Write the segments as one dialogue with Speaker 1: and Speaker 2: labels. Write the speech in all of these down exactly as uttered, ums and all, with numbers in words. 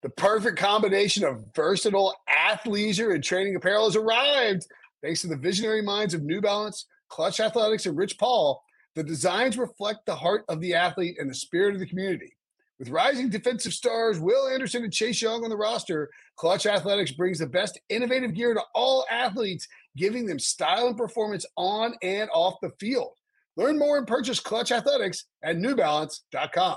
Speaker 1: The perfect combination of versatile athleisure and training apparel has arrived. Thanks to the visionary minds of New Balance, Clutch Athletics, and Rich Paul, the designs reflect the heart of the athlete and the spirit of the community. With rising defensive stars Will Anderson and Chase Young on the roster, Clutch Athletics brings the best innovative gear to all athletes, giving them style and performance on and off the field. Learn more and purchase Clutch Athletics at new balance dot com.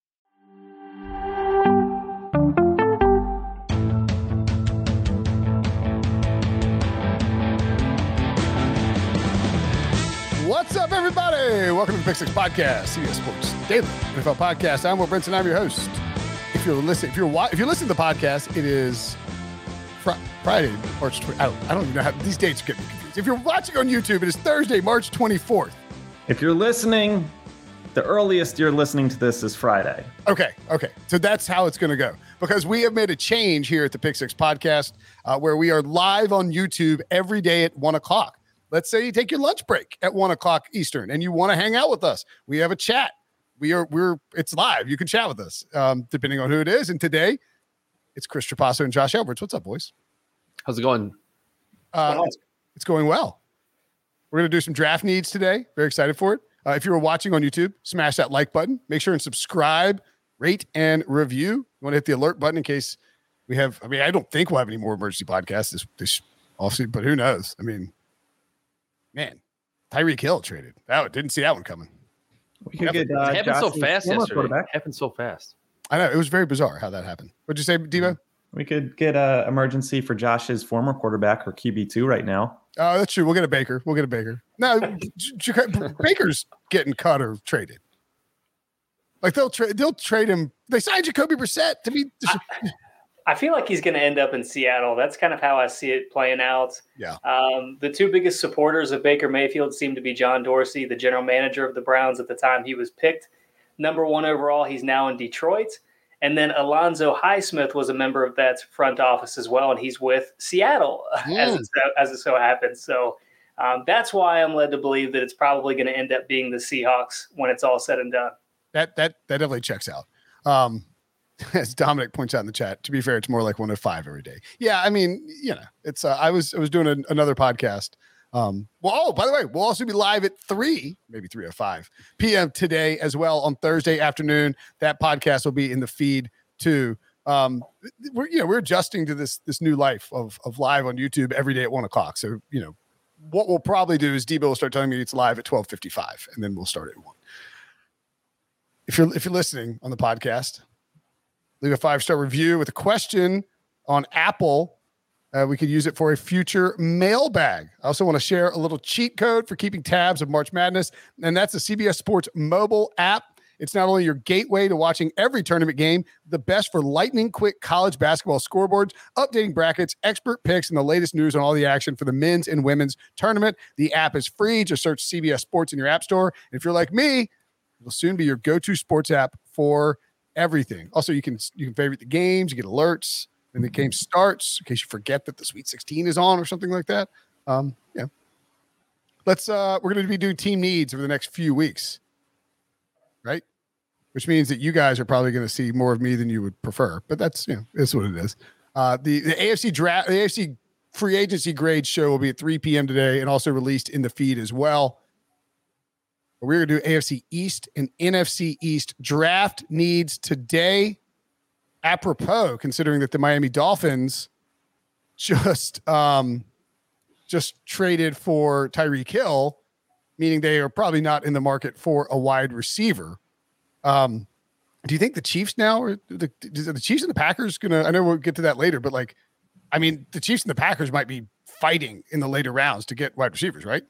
Speaker 1: What's up, everybody? Welcome to the Pick Six Podcast, C B S Sports Daily N F L Podcast. I'm Will Brinson. I'm your host. If you're listening, if you're if you're listening to the podcast, it is fr- Friday, March twentieth. I don't, I don't even know how these dates are getting confused. If you're watching on YouTube, it is Thursday, March twenty-fourth.
Speaker 2: If you're listening, the earliest you're listening to this is Friday.
Speaker 1: Okay, okay. So that's how it's going to go, because we have made a change here at the Pick Six Podcast uh, where we are live on YouTube every day at one o'clock. Let's say you take your lunch break at one o'clock Eastern and you want to hang out with us. We have a chat. We are, we're, it's live. You can chat with us, um, depending on who it is. And today it's Chris Trapasso and Josh Edwards. What's up, boys?
Speaker 3: How's it going?
Speaker 1: Uh, it's, it's going well. We're going to do some draft needs today. Very excited for it. Uh, if you were watching on YouTube, smash that like button. Make sure and subscribe, rate, and review. You want to hit the alert button in case we have, I mean, I don't think we'll have any more emergency podcasts this, this offseason, but who knows? I mean, man, Tyreek Hill traded. That didn't see that one coming.
Speaker 2: We could get, uh,
Speaker 3: it happened so fast yesterday. It happened so fast.
Speaker 1: I know. It was very bizarre how that happened. What'd you say, Devo?
Speaker 2: We could get an emergency for Josh's former quarterback or Q B two right now.
Speaker 1: Oh, that's true. We'll get a Baker. We'll get a Baker. No, J- J- Baker's getting cut or traded. Like they'll trade. They'll trade him. They signed Jacoby Brissett to be.
Speaker 4: I, I feel like he's going to end up in Seattle. That's kind of how I see it playing out.
Speaker 1: Yeah.
Speaker 4: Um, the two biggest supporters of Baker Mayfield seem to be John Dorsey, the general manager of the Browns at the time he was picked number one overall. He's now in Detroit. And then Alonzo Highsmith was a member of that front office as well, and he's with Seattle mm. as, it so, as it so happens. So um, that's why I'm led to believe that it's probably going to end up being the Seahawks when it's all said and done.
Speaker 1: That that that definitely checks out. Um, as Dominic points out in the chat, to be fair, it's more like one oh five every day. Yeah, I mean, you know, it's. Uh, I was I was doing a, another podcast. Um, well, oh, by the way, we'll also be live at three, maybe three or five p.m. today as well on Thursday afternoon. That podcast will be in the feed too. Um, we're you know we're adjusting to this this new life of of live on YouTube every day at one o'clock. So you know what we'll probably do is Debo will start telling me it's live at twelve fifty-five, and then we'll start at one. If you're if you're listening on the podcast, leave a five star review with a question on Apple. Uh, we could use it for a future mailbag. I also want to share a little cheat code for keeping tabs of March Madness, and that's the C B S Sports mobile app. It's not only your gateway to watching every tournament game, the best for lightning quick college basketball scoreboards, updating brackets, expert picks, and the latest news on all the action for the men's and women's tournament. The app is free. Just search C B S Sports in your app store. And if you're like me, it will soon be your go-to sports app for everything. Also, you can you can favorite the games, you get alerts when the game starts, in case you forget that the Sweet sixteen is on or something like that. Um, yeah. Let's uh we're gonna be doing team needs over the next few weeks. Right? Which means that you guys are probably gonna see more of me than you would prefer, but that's you know, it's what it is. Uh the, the A F C draft, the A F C free agency grade show will be at three p.m. today and also released in the feed as well. We're going to do A F C East and N F C East draft needs today. Apropos, considering that the Miami Dolphins just um, just traded for Tyreek Hill, meaning they are probably not in the market for a wide receiver. Um, do you think the Chiefs now, or the, the Chiefs and the Packers going to, I know we'll get to that later, but like, I mean, the Chiefs and the Packers might be fighting in the later rounds to get wide receivers, right?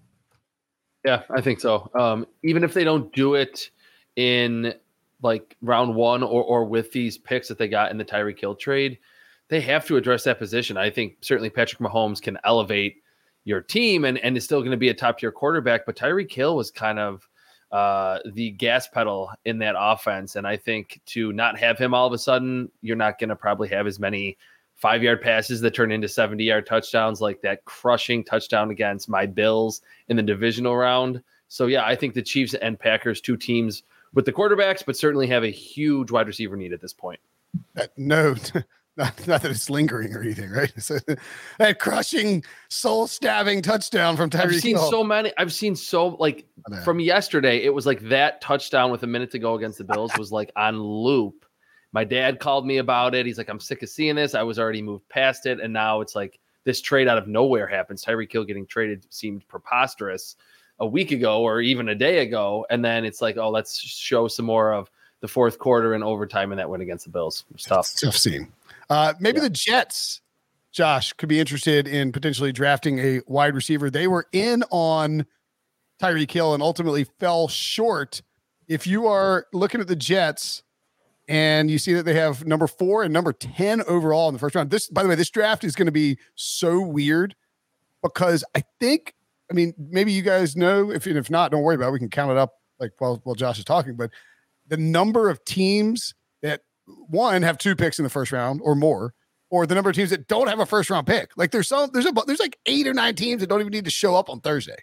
Speaker 3: Yeah, I think so. Um, even if they don't do it in like round one or or with these picks that they got in the Tyreek Hill trade, they have to address that position. I think certainly Patrick Mahomes can elevate your team and, and is still going to be a top tier quarterback, but Tyreek Hill was kind of uh, the gas pedal in that offense. And I think to not have him all of a sudden, you're not going to probably have as many five yard passes that turn into seventy yard touchdowns, like that crushing touchdown against my Bills in the divisional round. So yeah, I think the Chiefs and Packers, two teams with the quarterbacks, but certainly have a huge wide receiver need at this point.
Speaker 1: Uh, no, not, not that it's lingering or anything, right? So, that crushing, soul-stabbing touchdown from Tyreek
Speaker 3: I've seen
Speaker 1: Hill.
Speaker 3: so many. I've seen so like from yesterday. It was like that touchdown with a minute to go against the Bills was like on loop. My dad called me about it. He's like, I'm sick of seeing this. I was already moved past it, and now it's like this trade out of nowhere happens. Tyreek Hill getting traded seemed preposterous a week ago or even a day ago, and then it's like, oh, let's show some more of the fourth quarter and overtime in that win against the Bills. It was tough.
Speaker 1: It's tough scene. Uh, maybe yeah. the Jets, Josh, could be interested in potentially drafting a wide receiver. They were in on Tyreek Hill and ultimately fell short. If you are looking at the Jets and you see that they have number four and number ten overall in the first round, this, by the way, this draft is going to be so weird because I think, I mean, maybe you guys know, if, if not, don't worry about it. We can count it up like while, while Josh is talking, but the number of teams that one have two picks in the first round or more, or the number of teams that don't have a first round pick. Like there's some, there's a, there's like eight or nine teams that don't even need to show up on Thursday.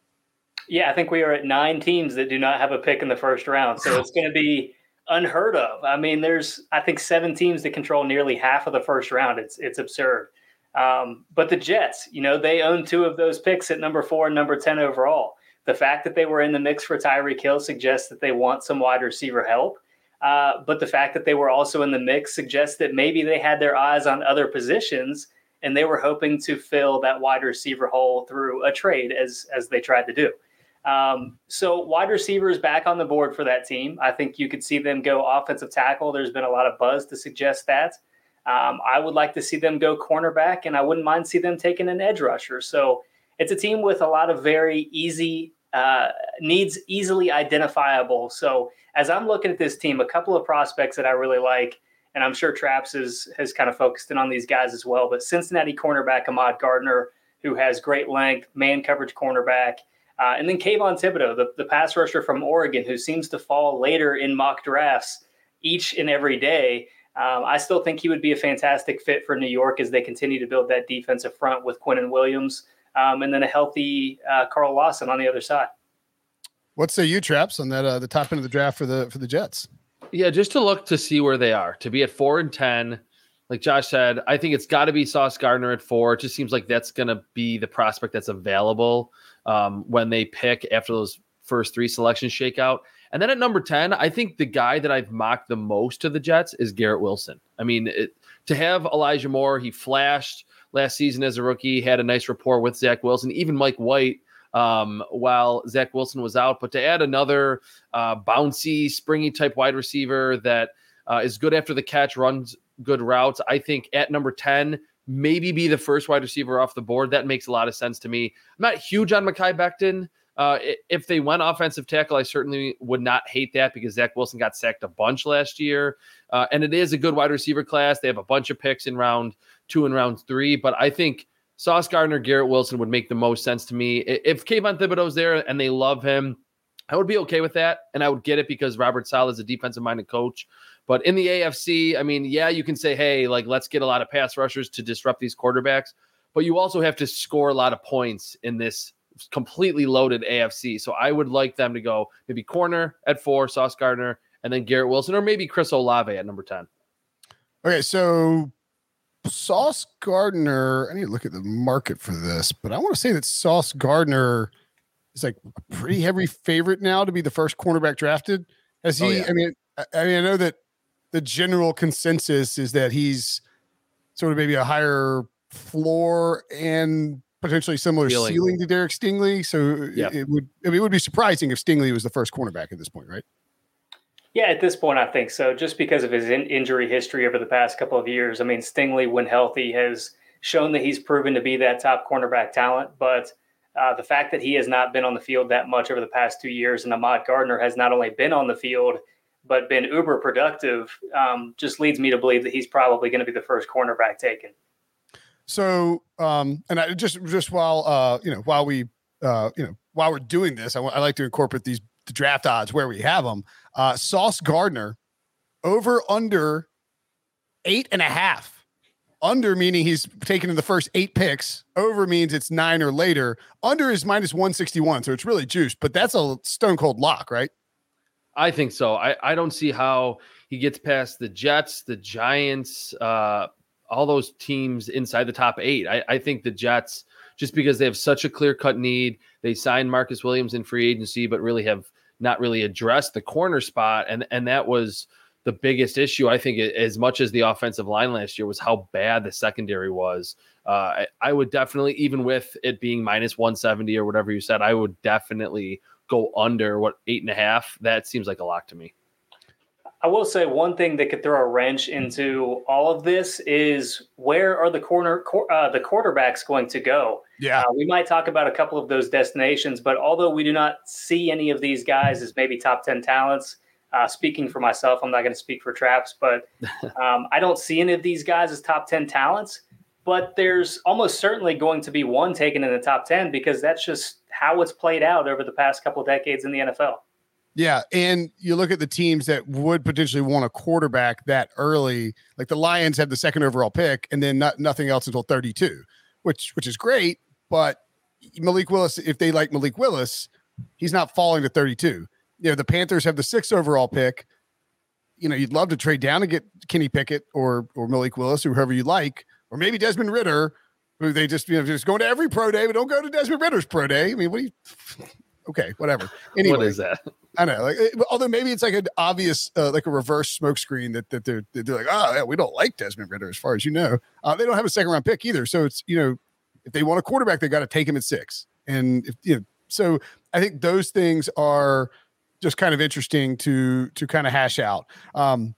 Speaker 4: Yeah. I think we are at nine teams that do not have a pick in the first round. So it's going to be unheard of. I mean, there's, I think seven teams that control nearly half of the first round. It's, it's absurd. Um, but the Jets, you know, they own two of those picks at number four and number ten overall. The fact that they were in the mix for Tyreek Hill suggests that they want some wide receiver help. Uh, but the fact that they were also in the mix suggests that maybe they had their eyes on other positions and they were hoping to fill that wide receiver hole through a trade as, as they tried to do. Um, so wide receiver is back on the board for that team. I think you could see them go offensive tackle. There's been a lot of buzz to suggest that. Um, I would like to see them go cornerback, and I wouldn't mind see them taking an edge rusher. So it's a team with a lot of very easy uh, needs, easily identifiable. So as I'm looking at this team, a couple of prospects that I really like, and I'm sure Traps is, has kind of focused in on these guys as well, but Cincinnati cornerback Ahmad Gardner, who has great length, man coverage cornerback, uh, and then Kayvon Thibodeau, the, the pass rusher from Oregon, who seems to fall later in mock drafts each and every day. Um, I still think he would be a fantastic fit for New York as they continue to build that defensive front with Quinnen Williams. Um, and then a healthy uh, Carl Lawson on the other side.
Speaker 1: What say you, Traps, on that uh, the top end of the draft for the for the Jets?
Speaker 3: Yeah, just to look to see where they are. To be at four and ten, like Josh said, I think it's got to be Sauce Gardner at four. It just seems like that's going to be the prospect that's available um, when they pick after those first three selections shake out. And then at number ten, I think the guy that I've mocked the most to the Jets is Garrett Wilson. I mean, it, to have Elijah Moore, he flashed last season as a rookie, had a nice rapport with Zach Wilson, even Mike White, um, while Zach Wilson was out. But to add another uh, bouncy, springy type wide receiver that uh, is good after the catch, runs good routes, I think at number ten, maybe be the first wide receiver off the board. That makes a lot of sense to me. I'm not huge on Mekhi Becton. Uh, if they went offensive tackle, I certainly would not hate that because Zach Wilson got sacked a bunch last year. Uh, and it is a good wide receiver class. They have a bunch of picks in round two and round three. But I think Sauce Gardner, Garrett Wilson would make the most sense to me. If Kayvon Thibodeau's there and they love him, I would be okay with that. And I would get it because Robert Saleh is a defensive-minded coach. But in the A F C, I mean, yeah, you can say, hey, like, let's get a lot of pass rushers to disrupt these quarterbacks. But you also have to score a lot of points in this completely loaded A F C. So I would like them to go maybe corner at four, Sauce Gardner, and then Garrett Wilson, or maybe Chris Olave at number ten.
Speaker 1: Okay, so Sauce Gardner, I need to look at the market for this, but I want to say that Sauce Gardner is like a pretty heavy favorite now to be the first cornerback drafted. Has he, oh, yeah. I mean, I, I mean, I know that the general consensus is that he's sort of maybe a higher floor and potentially similar ceiling, ceiling to Derek Stingley. So yeah. it would, I mean, it would be surprising if Stingley was the first cornerback at this point, right?
Speaker 4: Yeah, at this point, I think so. Just because of his in- injury history over the past couple of years. I mean, Stingley, when healthy, has shown that he's proven to be that top cornerback talent. But uh, the fact that he has not been on the field that much over the past two years, and Ahmad Gardner has not only been on the field, but been uber productive, um, just leads me to believe that he's probably going to be the first cornerback taken.
Speaker 1: So, um, and I just, just while, uh, you know, while we, uh, you know, while we're doing this, I, w- I like to incorporate these the draft odds where we have them. Uh, Sauce Gardner over under eight and a half. Under meaning he's taken in the first eight picks. Over means it's nine or later. Under is minus one sixty-one. So it's really juiced, but that's a stone cold lock, right?
Speaker 3: I think so. I, I don't see how he gets past the Jets, the Giants, uh, all those teams inside the top eight. I, I think the Jets, just because they have such a clear-cut need, they signed Marcus Williams in free agency, but really have not really addressed the corner spot, and and that was the biggest issue, I think, as much as the offensive line last year was how bad the secondary was. Uh, I, I would definitely, even with it being minus one seventy or whatever you said, I would definitely go under what eight and a half. That seems like a lock to me.
Speaker 4: I will say one thing that could throw a wrench into all of this is where are the corner uh, the quarterbacks going to go?
Speaker 1: Yeah,
Speaker 4: uh, we might talk about a couple of those destinations, but although we do not see any of these guys as maybe top ten talents, uh, speaking for myself, I'm not going to speak for Traps, but um, I don't see any of these guys as top ten talents. But there's almost certainly going to be one taken in the top ten because that's just how it's played out over the past couple of decades in the N F L.
Speaker 1: Yeah, and you look at the teams that would potentially want a quarterback that early, like the Lions had the second overall pick and then not, nothing else until thirty-two, which which is great, but Malik Willis, if they like Malik Willis, he's not falling to thirty-two. You know, the Panthers have the sixth overall pick. You know, you'd love to trade down and get Kenny Pickett or or Malik Willis or whoever you like, or maybe Desmond Ridder, who they just, you know, just going to every pro day, but don't go to Desmond Ritter's pro day. I mean, what do you okay, whatever. Anyway,
Speaker 3: what is that?
Speaker 1: I know, like, although maybe it's like an obvious, uh, like a reverse smokescreen that that they're they're like, oh, yeah, we don't like Desmond Ridder, as far as you know. Uh, they don't have a second round pick either, so it's, you know, if they want a quarterback, they got to take him at six, and if, you know, so I think those things are just kind of interesting to to kind of hash out. Um,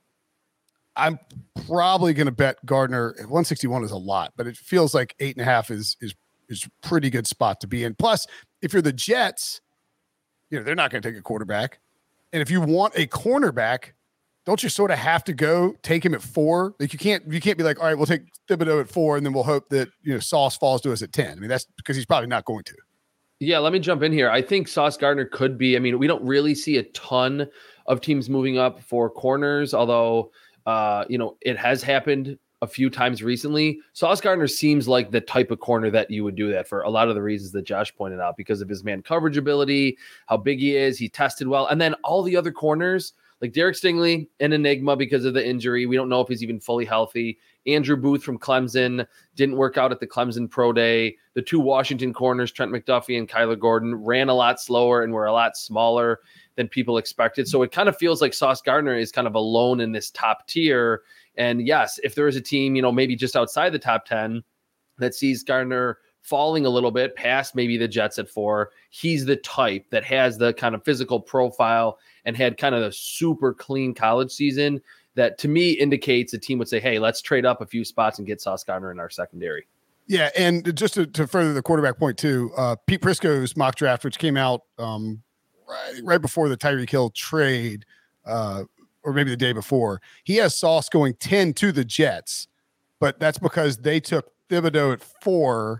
Speaker 1: I'm probably going to bet Gardner. one sixty-one is a lot, but it feels like eight and a half is is is a pretty good spot to be in. Plus, if you're the Jets, you know, they're not going to take a quarterback. And if you want a cornerback, don't you sort of have to go take him at four? Like you can't, you can't be like, all right, we'll take Thibodeau at four and then we'll hope that, you know, Sauce falls to us at ten. I mean, that's because he's probably not going to.
Speaker 3: Yeah, let me jump in here. I think Sauce Gardner could be, I mean, we don't really see a ton of teams moving up for corners, although, uh, you know, it has happened a few times recently. Sauce Gardner seems like the type of corner that you would do that for a lot of the reasons that Josh pointed out, because of his man coverage ability, how big he is, he tested well. And then all the other corners, like Derek Stingley, an enigma because of the injury. We don't know if he's even fully healthy. Andrew Booth from Clemson didn't work out at the Clemson Pro Day. The two Washington corners, Trent McDuffie and Kyler Gordon, ran a lot slower and were a lot smaller than people expected. So it kind of feels like Sauce Gardner is kind of alone in this top tier. And yes, if there is a team, you know, maybe just outside the top ten that sees Gardner falling a little bit past maybe the Jets at four, he's the type that has the kind of physical profile and had kind of a super clean college season that to me indicates a team would say, hey, let's trade up a few spots and get Sauce Gardner in our secondary.
Speaker 1: Yeah, and just to, to further the quarterback point too, uh, Pete Prisco's mock draft, which came out um, right, right before the Tyreek Hill trade, uh, or maybe the day before, he has Sauce going ten to the Jets, but that's because they took Thibodeau at four.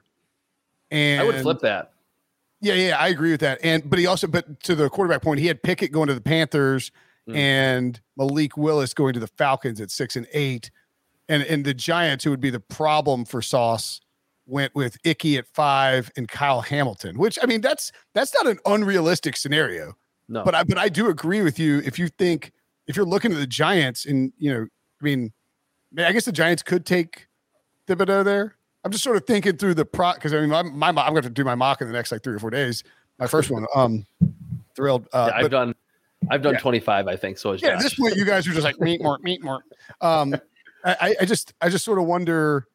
Speaker 1: And
Speaker 3: I would flip that.
Speaker 1: Yeah, yeah, I agree with that. And but he also, but to the quarterback point, he had Pickett going to the Panthers mm. and Malik Willis going to the Falcons at six and eight, and and the Giants, who would be the problem for Sauce, went with Icky at five and Kyle Hamilton. Which, I mean, that's that's not an unrealistic scenario.
Speaker 3: No,
Speaker 1: but I but I do agree with you. If you think if you're looking at the Giants, and you know, I mean, I guess the Giants could take Thibodeau there. I'm just sort of thinking through the pro because I mean, my, my I'm going to have to do my mock in the next like three or four days. My first one. Um, thrilled. Uh,
Speaker 3: yeah, I've but, done, I've done yeah. twenty-five, I think. So
Speaker 1: yeah, Josh. At this point, you guys are just like meet more, meet more. Um, I, I just, I just sort of wonder.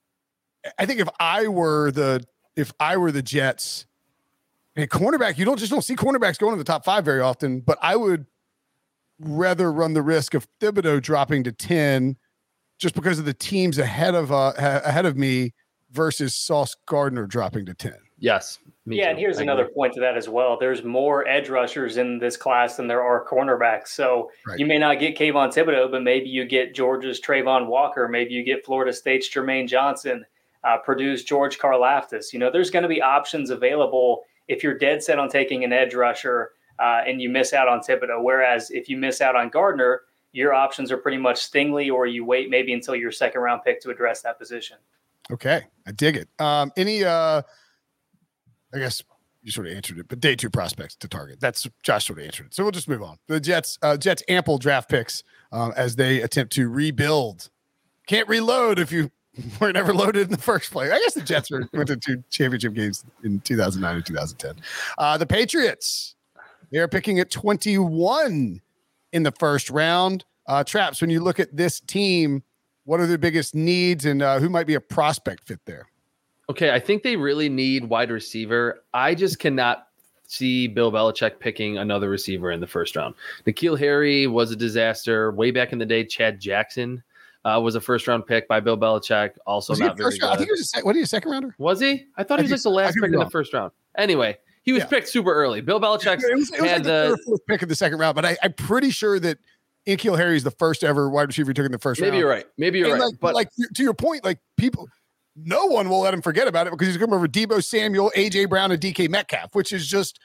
Speaker 1: I think if I were the, if I were the Jets, and cornerback, you don't just don't see cornerbacks going in the top five very often. But I would rather run the risk of Thibodeau dropping to ten, just because of the teams ahead of uh, ahead of me. Versus Sauce Gardner dropping to ten.
Speaker 3: Yes.
Speaker 4: Yeah,
Speaker 3: too.
Speaker 4: and here's
Speaker 3: I
Speaker 4: another
Speaker 3: agree.
Speaker 4: point to that as well. There's more edge rushers in this class than there are cornerbacks. So right. You may not get Kayvon Thibodeau, but maybe you get Georgia's Trayvon Walker. Maybe you get Florida State's Jermaine Johnson, uh, Purdue's George Karlaftis. You know, there's going to be options available if you're dead set on taking an edge rusher uh, and you miss out on Thibodeau. Whereas if you miss out on Gardner, your options are pretty much Stingley, or you wait maybe until your second round pick to address that position.
Speaker 1: Okay, I dig it. Um, any, uh, I guess, you sort of answered it, but day two prospects to target. That's Josh sort of answered it. So we'll just move on. The Jets, uh, Jets ample draft picks um, as they attempt to rebuild. Can't reload if you were never loaded in the first place. I guess the Jets were, went to two championship games in two thousand nine and two thousand ten. Uh, the Patriots, they are picking at twenty-one in the first round. Uh, Traps, when you look at this team, what are the biggest needs and uh, who might be a prospect fit there?
Speaker 3: Okay, I think they really need wide receiver. I just cannot see Bill Belichick picking another receiver in the first round. N'Keal Harry was a disaster. Way back in the day, Chad Jackson uh, was a first-round pick by Bill Belichick. Also
Speaker 1: was
Speaker 3: not very
Speaker 1: round?
Speaker 3: good.
Speaker 1: I think he was a, sec- what, he a second-rounder?
Speaker 3: Was he? I thought he was like the last pick in the first round. Anyway, he was yeah. picked super early. Bill Belichick
Speaker 1: it was, it was
Speaker 3: had
Speaker 1: like the, the fourth pick of the second round, but I, I'm pretty sure that N'Keal Harry is the first ever wide receiver he took in the first
Speaker 3: Maybe
Speaker 1: round.
Speaker 3: Maybe you're right. Maybe you're
Speaker 1: and
Speaker 3: right.
Speaker 1: Like,
Speaker 3: but
Speaker 1: like to your point, like people – no one will let him forget about it because he's coming over Deebo Samuel, A J Brown, and D K Metcalf, which is just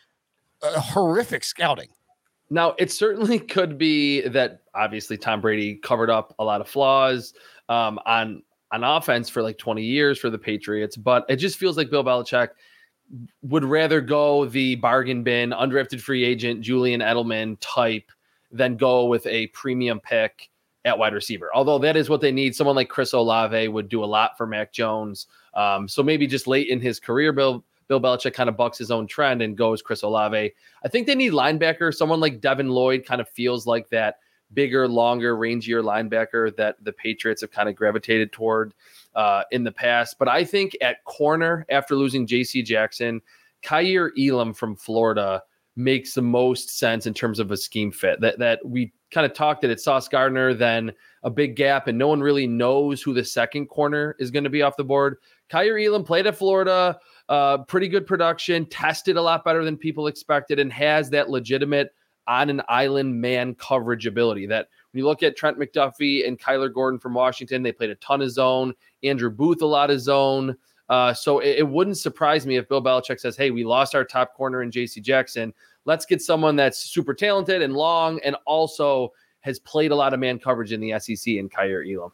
Speaker 1: a horrific scouting.
Speaker 3: Now, it certainly could be that obviously Tom Brady covered up a lot of flaws um, on, on offense for like twenty years for the Patriots, but it just feels like Bill Belichick would rather go the bargain bin, undrafted free agent, Julian Edelman type than go with a premium pick at wide receiver, although that is what they need. Someone like Chris Olave would do a lot for Mac Jones. Um, so maybe just late in his career, Bill Bill Belichick kind of bucks his own trend and goes Chris Olave. I think they need linebacker. Someone like Devin Lloyd kind of feels like that bigger, longer, rangier linebacker that the Patriots have kind of gravitated toward uh, in the past. But I think at corner, after losing J C Jackson, Kaiir Elam from Florida makes the most sense in terms of a scheme fit. That that we kind of talked that it's Sauce Gardner, then a big gap, and no one really knows who the second corner is going to be off the board. Kaiir Elam played at Florida, uh, pretty good production, tested a lot better than people expected, and has that legitimate on an island man coverage ability. That when you look at Trent McDuffie and Kyler Gordon from Washington, they played a ton of zone. Andrew Booth, a lot of zone. Uh, so it, it wouldn't surprise me if Bill Belichick says, hey, we lost our top corner in J C Jackson. Let's get someone that's super talented and long and also has played a lot of man coverage in the S E C in Kaiir Elam.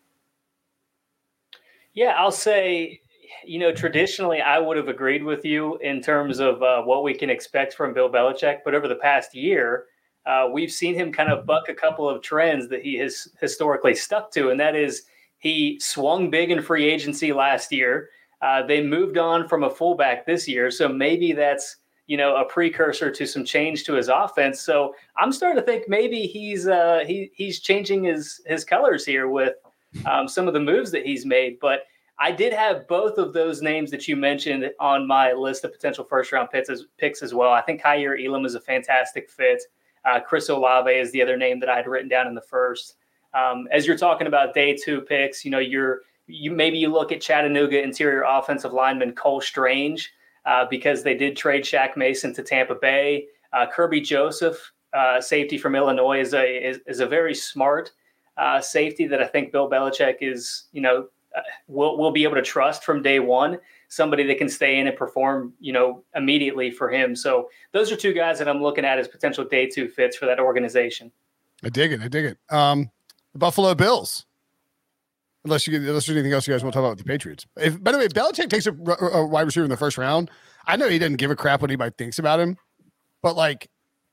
Speaker 4: Yeah, I'll say, you know, traditionally I would have agreed with you in terms of uh, what we can expect from Bill Belichick. But over the past year, uh, we've seen him kind of buck a couple of trends that he has historically stuck to. And that is he swung big in free agency last year. Uh, they moved on from a fullback this year. So maybe that's, you know, a precursor to some change to his offense. So I'm starting to think maybe he's uh, he he's changing his his colors here with um, some of the moves that he's made. But I did have both of those names that you mentioned on my list of potential first round picks as, picks as well. I think Kaiir Elam is a fantastic fit. Uh, Chris Olave is the other name that I had written down in the first. Um, as you're talking about day two picks, you know, you're you maybe you look at Chattanooga interior offensive lineman Cole Strange. Uh, because they did trade Shaq Mason to Tampa Bay. Uh, Kirby Joseph, uh, safety from Illinois, is a is, is a very smart uh, safety that I think Bill Belichick is, you know, uh, will will be able to trust from day one. Somebody that can stay in and perform, you know, immediately for him. So those are two guys that I'm looking at as potential day two fits for that organization.
Speaker 1: I dig it. I dig it. Um, the Buffalo Bills. Unless you get, unless there's anything else you guys want to talk about with the Patriots. If, by the way, if Belichick takes a, a wide receiver in the first round, I know he doesn't give a crap what anybody thinks about him, but like,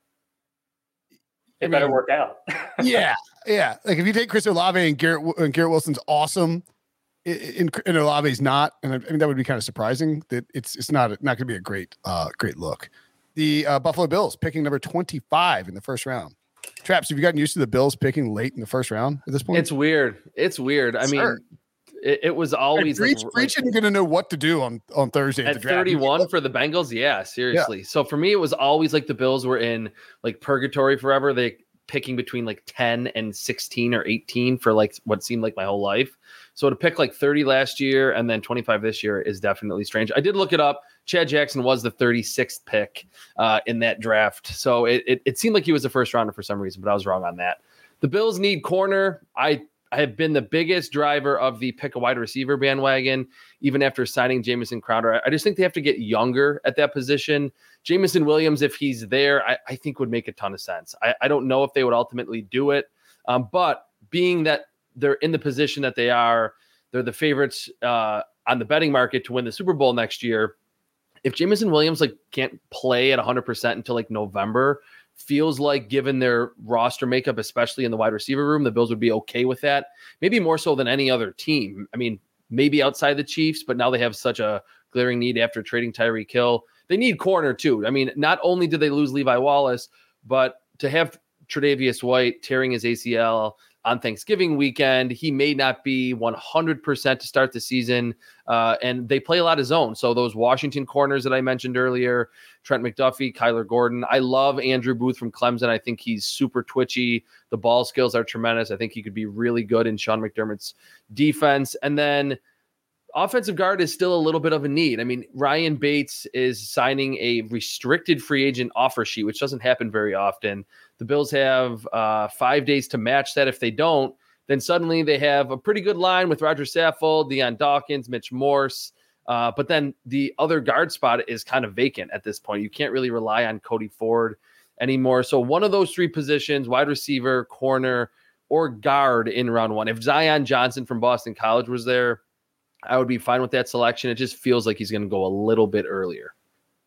Speaker 4: it I better mean, work out.
Speaker 1: yeah, yeah. Like if you take Chris Olave and Garrett and Garrett Wilson's awesome, and, and Olave's not, and I mean that would be kind of surprising that it's it's not not going to be a great uh, great look. The uh, Buffalo Bills picking number twenty-five in the first round. Traps, have you gotten used to the Bills picking late in the first round at this point?
Speaker 3: It's weird. It's weird. I
Speaker 1: sure.
Speaker 3: mean, it, it was always
Speaker 1: Breach,
Speaker 3: like,
Speaker 1: Breach isn't going to know what to do on, on Thursday
Speaker 3: at, at thirty-one for the Bengals. Yeah, seriously. Yeah. So for me, it was always like the Bills were in like purgatory forever. They picking between like ten and sixteen or eighteen for like what seemed like my whole life. So to pick like thirty last year and then twenty-five this year is definitely strange. I did look it up. Chad Jackson was the thirty-sixth pick uh, in that draft. So it, it, it seemed like he was a first rounder for some reason, but I was wrong on that. The Bills need corner. I, I have been the biggest driver of the pick a wide receiver bandwagon, even after signing Jamison Crowder. I just think they have to get younger at that position. Jameson Williams, if he's there, I, I think would make a ton of sense. I, I don't know if they would ultimately do it, um, but being that they're in the position that they are, they're the favorites uh, on the betting market to win the Super Bowl next year. if Jameson Williams like can't play at one hundred percent until like November, feels like given their roster makeup, especially in the wide receiver room, the Bills would be okay with that. Maybe more so than any other team. I mean, maybe outside the Chiefs, but now they have such a glaring need after trading Tyreek Hill. They need corner too. I mean, not only did they lose Levi Wallace, but to have Tre'Davious White tearing his A C L on Thanksgiving weekend, he may not be one hundred percent to start the season. Uh, and they play a lot of zone. So those Washington corners that I mentioned earlier, Trent McDuffie, Kyler Gordon. I love Andrew Booth from Clemson. I think he's super twitchy. The ball skills are tremendous. I think he could be really good in Sean McDermott's defense. And then offensive guard is still a little bit of a need. I mean, Ryan Bates is signing a restricted free agent offer sheet, which doesn't happen very often. The Bills have uh, five days to match that. If they don't, then suddenly they have a pretty good line with Roger Saffold, Deion Dawkins, Mitch Morse. Uh, but then the other guard spot is kind of vacant at this point. You can't really rely on Cody Ford anymore. So one of those three positions, wide receiver, corner, or guard in round one. If Zion Johnson from Boston College was there, I would be fine with that selection. It just feels like he's going to go a little bit earlier.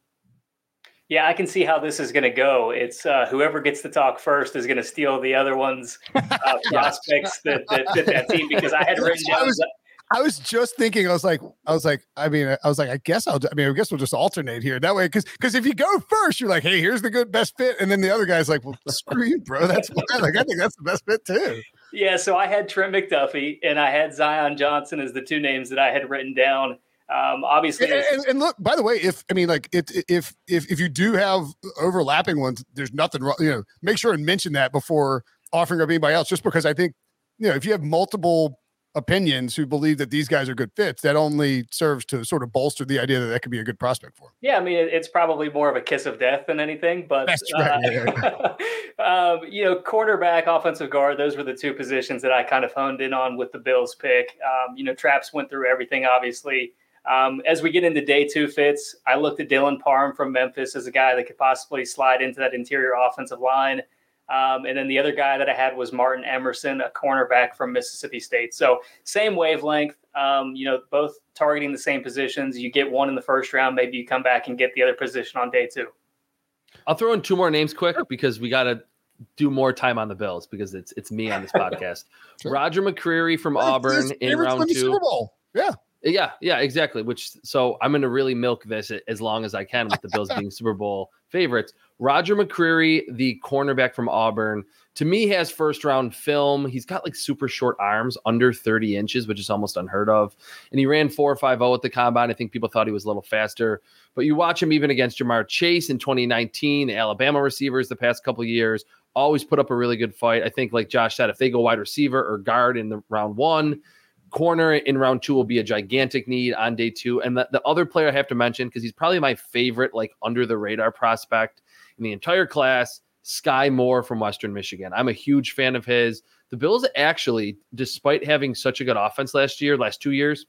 Speaker 4: Yeah, I can see how this is going to go. It's uh, whoever gets to talk first is going to steal the other one's uh, prospects that, that fit that team, because I had written down.
Speaker 1: I was, I was just thinking, I was like, I was like, I mean, I was like, I guess I'll, I mean, I guess we'll just alternate here that way. Cause, cause if you go first, you're like, hey, here's the good best fit. And then the other guy's like, well, screw you, bro. That's fine. Like, I think that's the best fit too.
Speaker 4: Yeah. So I had Trent McDuffie and I had Zion Johnson as the two names that I had written down. Um, obviously,
Speaker 1: and, and, and look, by the way, if I mean, like, it, if if if you do have overlapping ones, there's nothing wrong. You know, make sure and mention that before offering up anybody else. Just because I think, you know, if you have multiple opinions who believe that these guys are good fits, that only serves to sort of bolster the idea that that could be a good prospect for them.
Speaker 4: Yeah, I mean, it's probably more of a kiss of death than anything. But
Speaker 1: that's right. Uh,
Speaker 4: yeah, yeah. um, you know, quarterback, offensive guard, those were the two positions that I kind of honed in on with the Bills pick. Um, you know, Traps went through everything, obviously. Um, as we get into day two fits, I looked at Dylan Parham from Memphis as a guy that could possibly slide into that interior offensive line. Um, and then the other guy that I had was Martin Emerson, a cornerback from Mississippi State. So same wavelength, um, you know, both targeting the same positions. You get one in the first round, maybe you come back and get the other position on day two.
Speaker 3: I'll throw in two more names quick because we got to do more time on the Bills because it's it's me on this podcast. Sure. Roger McCreary from Auburn in round two.
Speaker 1: Yeah.
Speaker 3: Yeah, yeah, exactly. Which so I'm going to really milk this as long as I can with the Bills being Super Bowl favorites. Roger McCreary, the cornerback from Auburn, to me has first round film. He's got like super short arms, under thirty inches, which is almost unheard of. And he ran four five oh at the combine. I think people thought he was a little faster. But you watch him even against Jamar Chase in twenty nineteen, the Alabama receivers the past couple of years, always put up a really good fight. I think, like Josh said, if they go wide receiver or guard in the round one, corner in round two will be a gigantic need on day two. And the, the other player I have to mention, because he's probably my favorite, like under the radar prospect in the entire class, Sky Moore from Western Michigan. I'm a huge fan of his. The Bills actually, despite having such a good offense last year, last two years,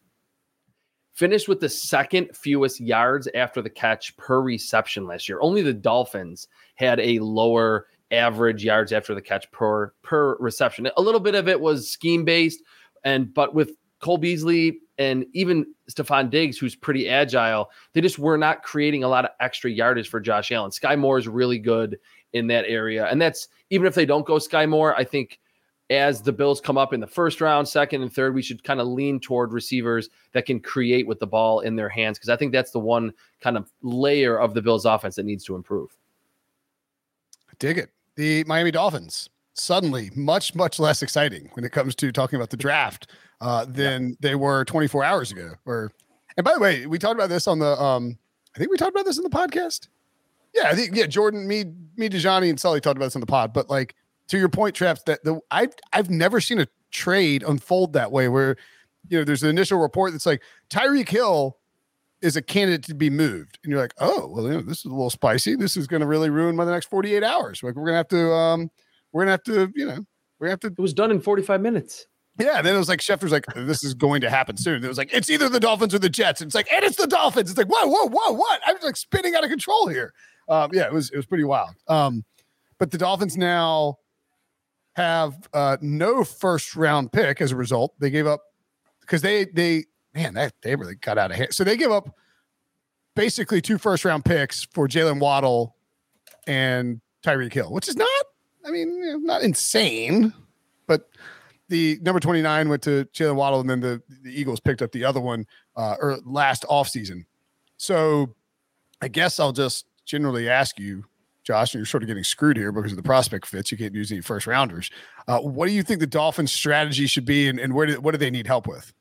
Speaker 3: finished with the second fewest yards after the catch per reception last year. Only the Dolphins had a lower average yards after the catch per, per reception. A little bit of it was scheme based. And but with Cole Beasley and even Stephon Diggs, who's pretty agile, they just were not creating a lot of extra yardage for Josh Allen. Sky Moore is really good in that area. And that's even if they don't go Sky Moore, I think as the Bills come up in the first round, second and third, we should kind of lean toward receivers that can create with the ball in their hands, because I think that's the one kind of layer of the Bills offense that needs to improve.
Speaker 1: Dig it. The Miami Dolphins. Suddenly much, much less exciting when it comes to talking about the draft uh, than yeah. they were twenty-four hours ago. Or, and by the way, we talked about this on the, um, I think we talked about this in the podcast. Yeah, I think, yeah, Jordan, me, me, DeJohnny, and Sully talked about this on the pod. But like, to your point, Traps, that the I've, I've never seen a trade unfold that way where, you know, there's an initial report that's like, Tyreek Hill is a candidate to be moved. And you're like, oh, well, you know, this is a little spicy. This is going to really ruin my the next forty-eight hours. Like, we're going to have to, um, We're gonna have to, you know, we have to.
Speaker 3: It was done in forty-five minutes.
Speaker 1: Yeah, and then it was like Schefter's like, this is going to happen soon. It was like, it's either the Dolphins or the Jets. And it's like, and it's the Dolphins. It's like, whoa, whoa, whoa, what? I was like spinning out of control here. Um, yeah, it was it was pretty wild. Um, but the Dolphins now have uh, no first round pick as a result. They gave up because they they man that they really got out of hand. So they gave up basically two first round picks for Jalen Waddle and Tyreek Hill, which is not, I mean, not insane, but the number twenty-nine went to Jalen Waddle, and then the, the Eagles picked up the other one uh, or last offseason. So I guess I'll just generally ask you, Josh, and you're sort of getting screwed here because of the prospect fits. You can't use any first rounders. Uh, what do you think the Dolphins' strategy should be, and, and where do, what do they need help with?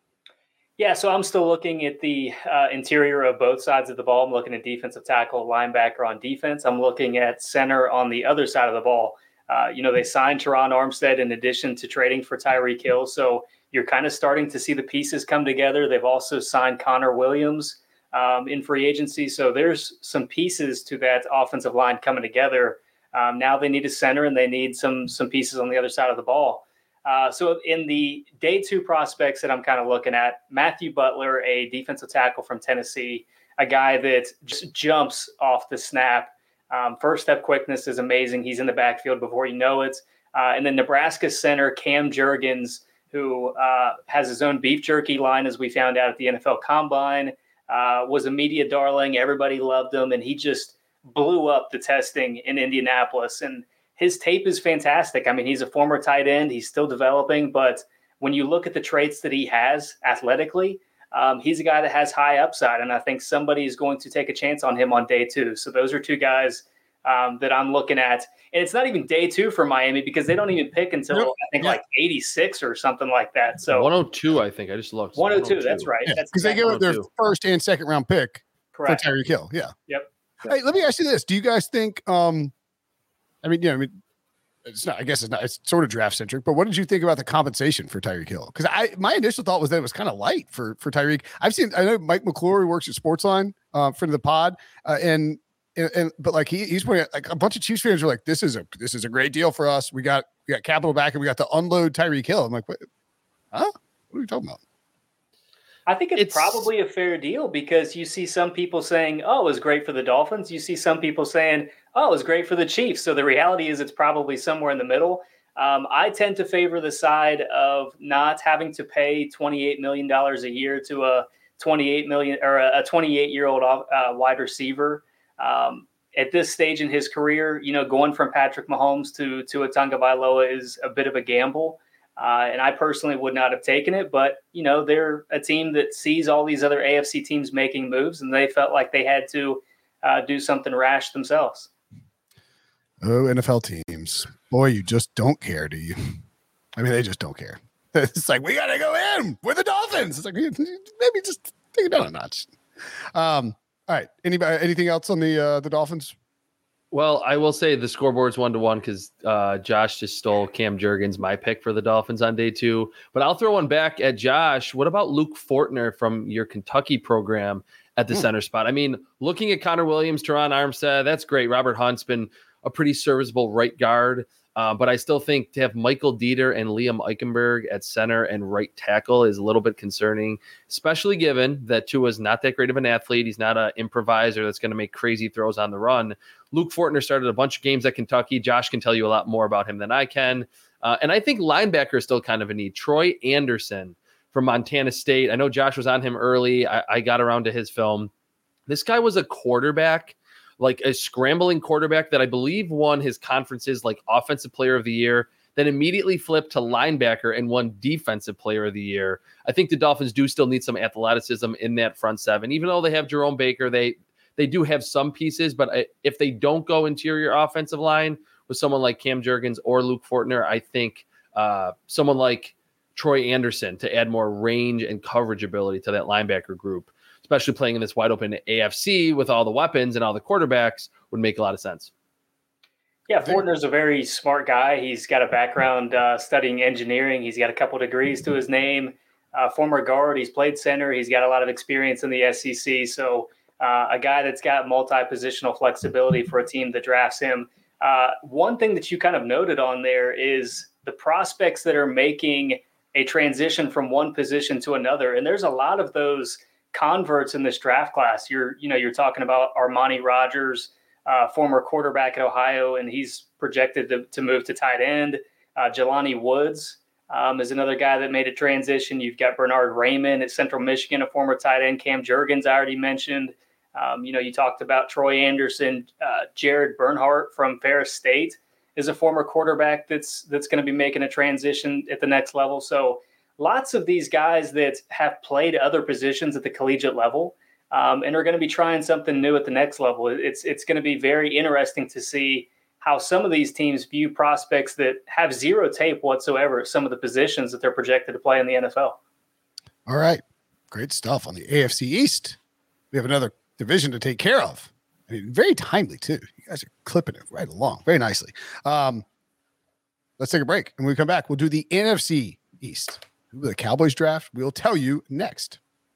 Speaker 4: Yeah, so I'm still looking at the uh, interior of both sides of the ball. I'm looking at defensive tackle, linebacker on defense. I'm looking at center on the other side of the ball. Uh, you know, they signed Teron Armstead in addition to trading for Tyreek Hill. So you're kind of starting to see the pieces come together. They've also signed Connor Williams um, in free agency. So there's some pieces to that offensive line coming together. Um, now they need a center, and they need some some pieces on the other side of the ball. Uh, so in the day two prospects that I'm kind of looking at, Matthew Butler, a defensive tackle from Tennessee, a guy that just jumps off the snap. Um, first step quickness is amazing. He's in the backfield before you know it. Uh, and then Nebraska center Cam Jurgens, who uh, has his own beef jerky line, as we found out at the N F L Combine, uh, was a media darling. Everybody loved him, and he just blew up the testing in Indianapolis. And his tape is fantastic. I mean, he's a former tight end. He's still developing. But when you look at the traits that he has athletically, um, he's a guy that has high upside. And I think somebody is going to take a chance on him on day two. So those are two guys um, that I'm looking at. And it's not even day two for Miami because they don't even pick until, I think, yeah. like eighty-six or something like that. So
Speaker 3: one oh two, I think. I just looked.
Speaker 4: one oh two, that's right.
Speaker 1: Yeah,
Speaker 4: that's
Speaker 1: because they give up their first and second round pick
Speaker 4: Correct.
Speaker 1: for Tyreek Hill. Yeah.
Speaker 4: Yep.
Speaker 1: Hey, let me ask you this. Do you guys think um, – I mean, yeah, I mean, it's not, I guess it's not, it's sort of draft centric, but what did you think about the compensation for Tyreek Hill? Because I, my initial thought was that it was kind of light for, for Tyreek. I've seen, I know Mike McClory works at Sportsline, uh, friend of the pod. Uh, and, and, and, but like he, he's putting like a bunch of Chiefs fans are like, this is a, this is a great deal for us. We got, we got capital back and we got to unload Tyreek Hill. I'm like, what, huh? What are you talking about?
Speaker 4: I think it's,
Speaker 3: It's-
Speaker 4: probably a fair deal because you see some people saying, oh, it was great for the Dolphins. You see some people saying, oh, it was great for the Chiefs. So the reality is it's probably somewhere in the middle. Um, I tend to favor the side of not having to pay twenty-eight million dollars a year to a twenty-eight million or a twenty-eight-year-old uh, wide receiver. Um, at this stage in his career, you know, going from Patrick Mahomes to to Tua Tagovailoa is a bit of a gamble. Uh, and I personally would not have taken it, but, you know, they're a team that sees all these other A F C teams making moves, and they felt like they had to uh, do something rash themselves.
Speaker 1: Oh, N F L teams. Boy, you just don't care, do you? I mean, they just don't care. It's like, we got to go in with the Dolphins. It's like, maybe just take it down a notch. Um, all right. Anybody, anything else on the uh, the Dolphins?
Speaker 3: Well, I will say the scoreboard's one to one because uh, Josh just stole Cam Jurgens, my pick for the Dolphins on day two. But I'll throw one back at Josh. What about Luke Fortner from your Kentucky program at the hmm. center spot? I mean, looking at Connor Williams, Teron Armstead, that's great. Robert Hunt's been a pretty serviceable right guard. Uh, but I still think to have Michael Dieter and Liam Eichenberg at center and right tackle is a little bit concerning, especially given that Tua is not that great of an athlete. He's not an improviser that's going to make crazy throws on the run. Luke Fortner started a bunch of games at Kentucky. Josh can tell you a lot more about him than I can. Uh, and I think linebacker is still kind of a need. Troy Anderson from Montana State. I know Josh was on him early. I, I got around to his film. This guy was a quarterback, like a scrambling quarterback that I believe won his conferences like offensive player of the year, then immediately flipped to linebacker and won defensive player of the year. I think the Dolphins do still need some athleticism in that front seven, even though they have Jerome Baker, they, they do have some pieces, but if they don't go interior offensive line with someone like Cam Jurgens or Luke Fortner, I think uh, someone like Troy Anderson to add more range and coverage ability to that linebacker group, especially playing in this wide open A F C with all the weapons and all the quarterbacks, would make a lot of sense.
Speaker 4: Yeah, Fortner's a very smart guy. He's got a background uh, studying engineering. He's got a couple degrees to his name. Uh, former guard, he's played center. He's got a lot of experience in the S E C. So uh, a guy that's got multi-positional flexibility for a team that drafts him. Uh, one thing that you kind of noted on there is the prospects that are making a transition from one position to another. And there's a lot of those converts in this draft class. You're, you know, you're talking about Armani Rogers, uh, former quarterback at Ohio, and he's projected to, to move to tight end. Uh, Jelani Woods um, is another guy that made a transition. You've got Bernard Raymond at Central Michigan, a former tight end. Cam Jurgens, I already mentioned. Um, you know, you talked about Troy Anderson, uh, Jared Bernhardt from Ferris State is a former quarterback that's that's going to be making a transition at the next level. So lots of these guys that have played other positions at the collegiate level um, and are going to be trying something new at the next level. It's it's going to be very interesting to see how some of these teams view prospects that have zero tape whatsoever at some of the positions that they're projected to play in the N F L.
Speaker 1: All right. Great stuff on the A F C East. We have another division to take care of. I mean, very timely, too. You guys are clipping it right along very nicely. Um, let's take a break. And when we come back, we'll do the N F C East. Who the Cowboys draft? We'll tell you next.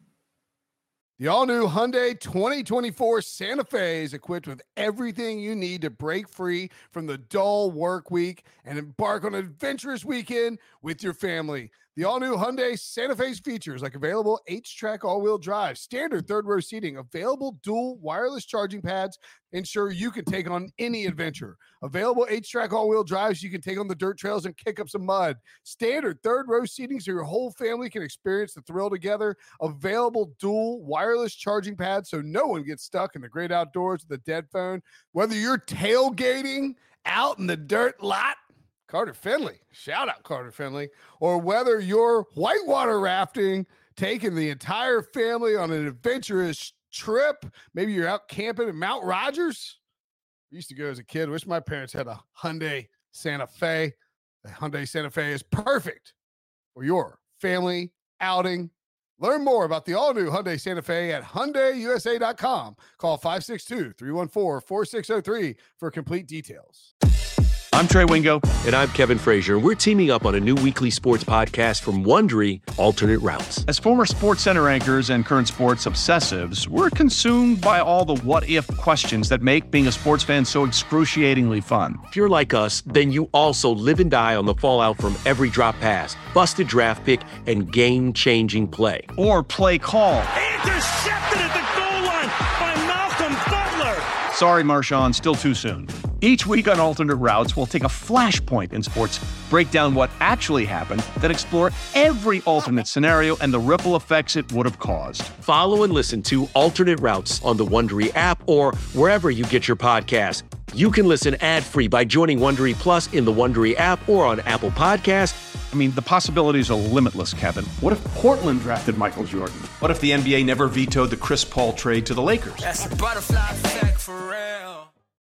Speaker 1: The all-new Hyundai twenty twenty-four Santa Fe is equipped with everything you need to break free from the dull work week and embark on an adventurous weekend with your family. The all-new Hyundai Santa Fe's features like available H-Track all-wheel drive, standard third-row seating, available dual wireless charging pads, ensure you can take on any adventure. Available H-Track all-wheel drives you can take on the dirt trails and kick up some mud. Standard third-row seating so your whole family can experience the thrill together. Available dual wireless charging pads so no one gets stuck in the great outdoors with a dead phone. Whether you're tailgating out in the dirt lot, Carter Finley, shout out Carter Finley, or whether you're whitewater rafting, taking the entire family on an adventurous trip. Maybe you're out camping in Mount Rogers. I used to go as a kid. Wish my parents had a Hyundai Santa Fe. The Hyundai Santa Fe is perfect for your family outing. Learn more about the all-new Hyundai Santa Fe at Hyundai U S A dot com. Call five six two, three one four, four six zero three for complete details.
Speaker 5: I'm Trey Wingo.
Speaker 6: And I'm Kevin Frazier. We're teaming up on a new weekly sports podcast from Wondery, Alternate Routes.
Speaker 5: As former Sports Center anchors and current sports obsessives, we're consumed by all the what-if questions that make being a sports fan so excruciatingly fun.
Speaker 6: If you're like us, then you also live and die on the fallout from every drop pass, busted draft pick, and game-changing play.
Speaker 5: Or play call.
Speaker 7: Intercepted at the goal line by Malcolm Butler.
Speaker 5: Sorry, Marshawn, still too soon. Each week on Alternate Routes, we'll take a flashpoint in sports, break down what actually happened, then explore every alternate scenario and the ripple effects it would have caused.
Speaker 6: Follow and listen to Alternate Routes on the Wondery app or wherever you get your podcasts. You can listen ad-free by joining Wondery Plus in the Wondery app or on Apple Podcasts.
Speaker 5: I mean, the possibilities are limitless, Kevin.
Speaker 8: What if Portland drafted Michael Jordan? What if the N B A never vetoed the Chris Paul trade to the Lakers?
Speaker 7: That's a butterfly effect for real.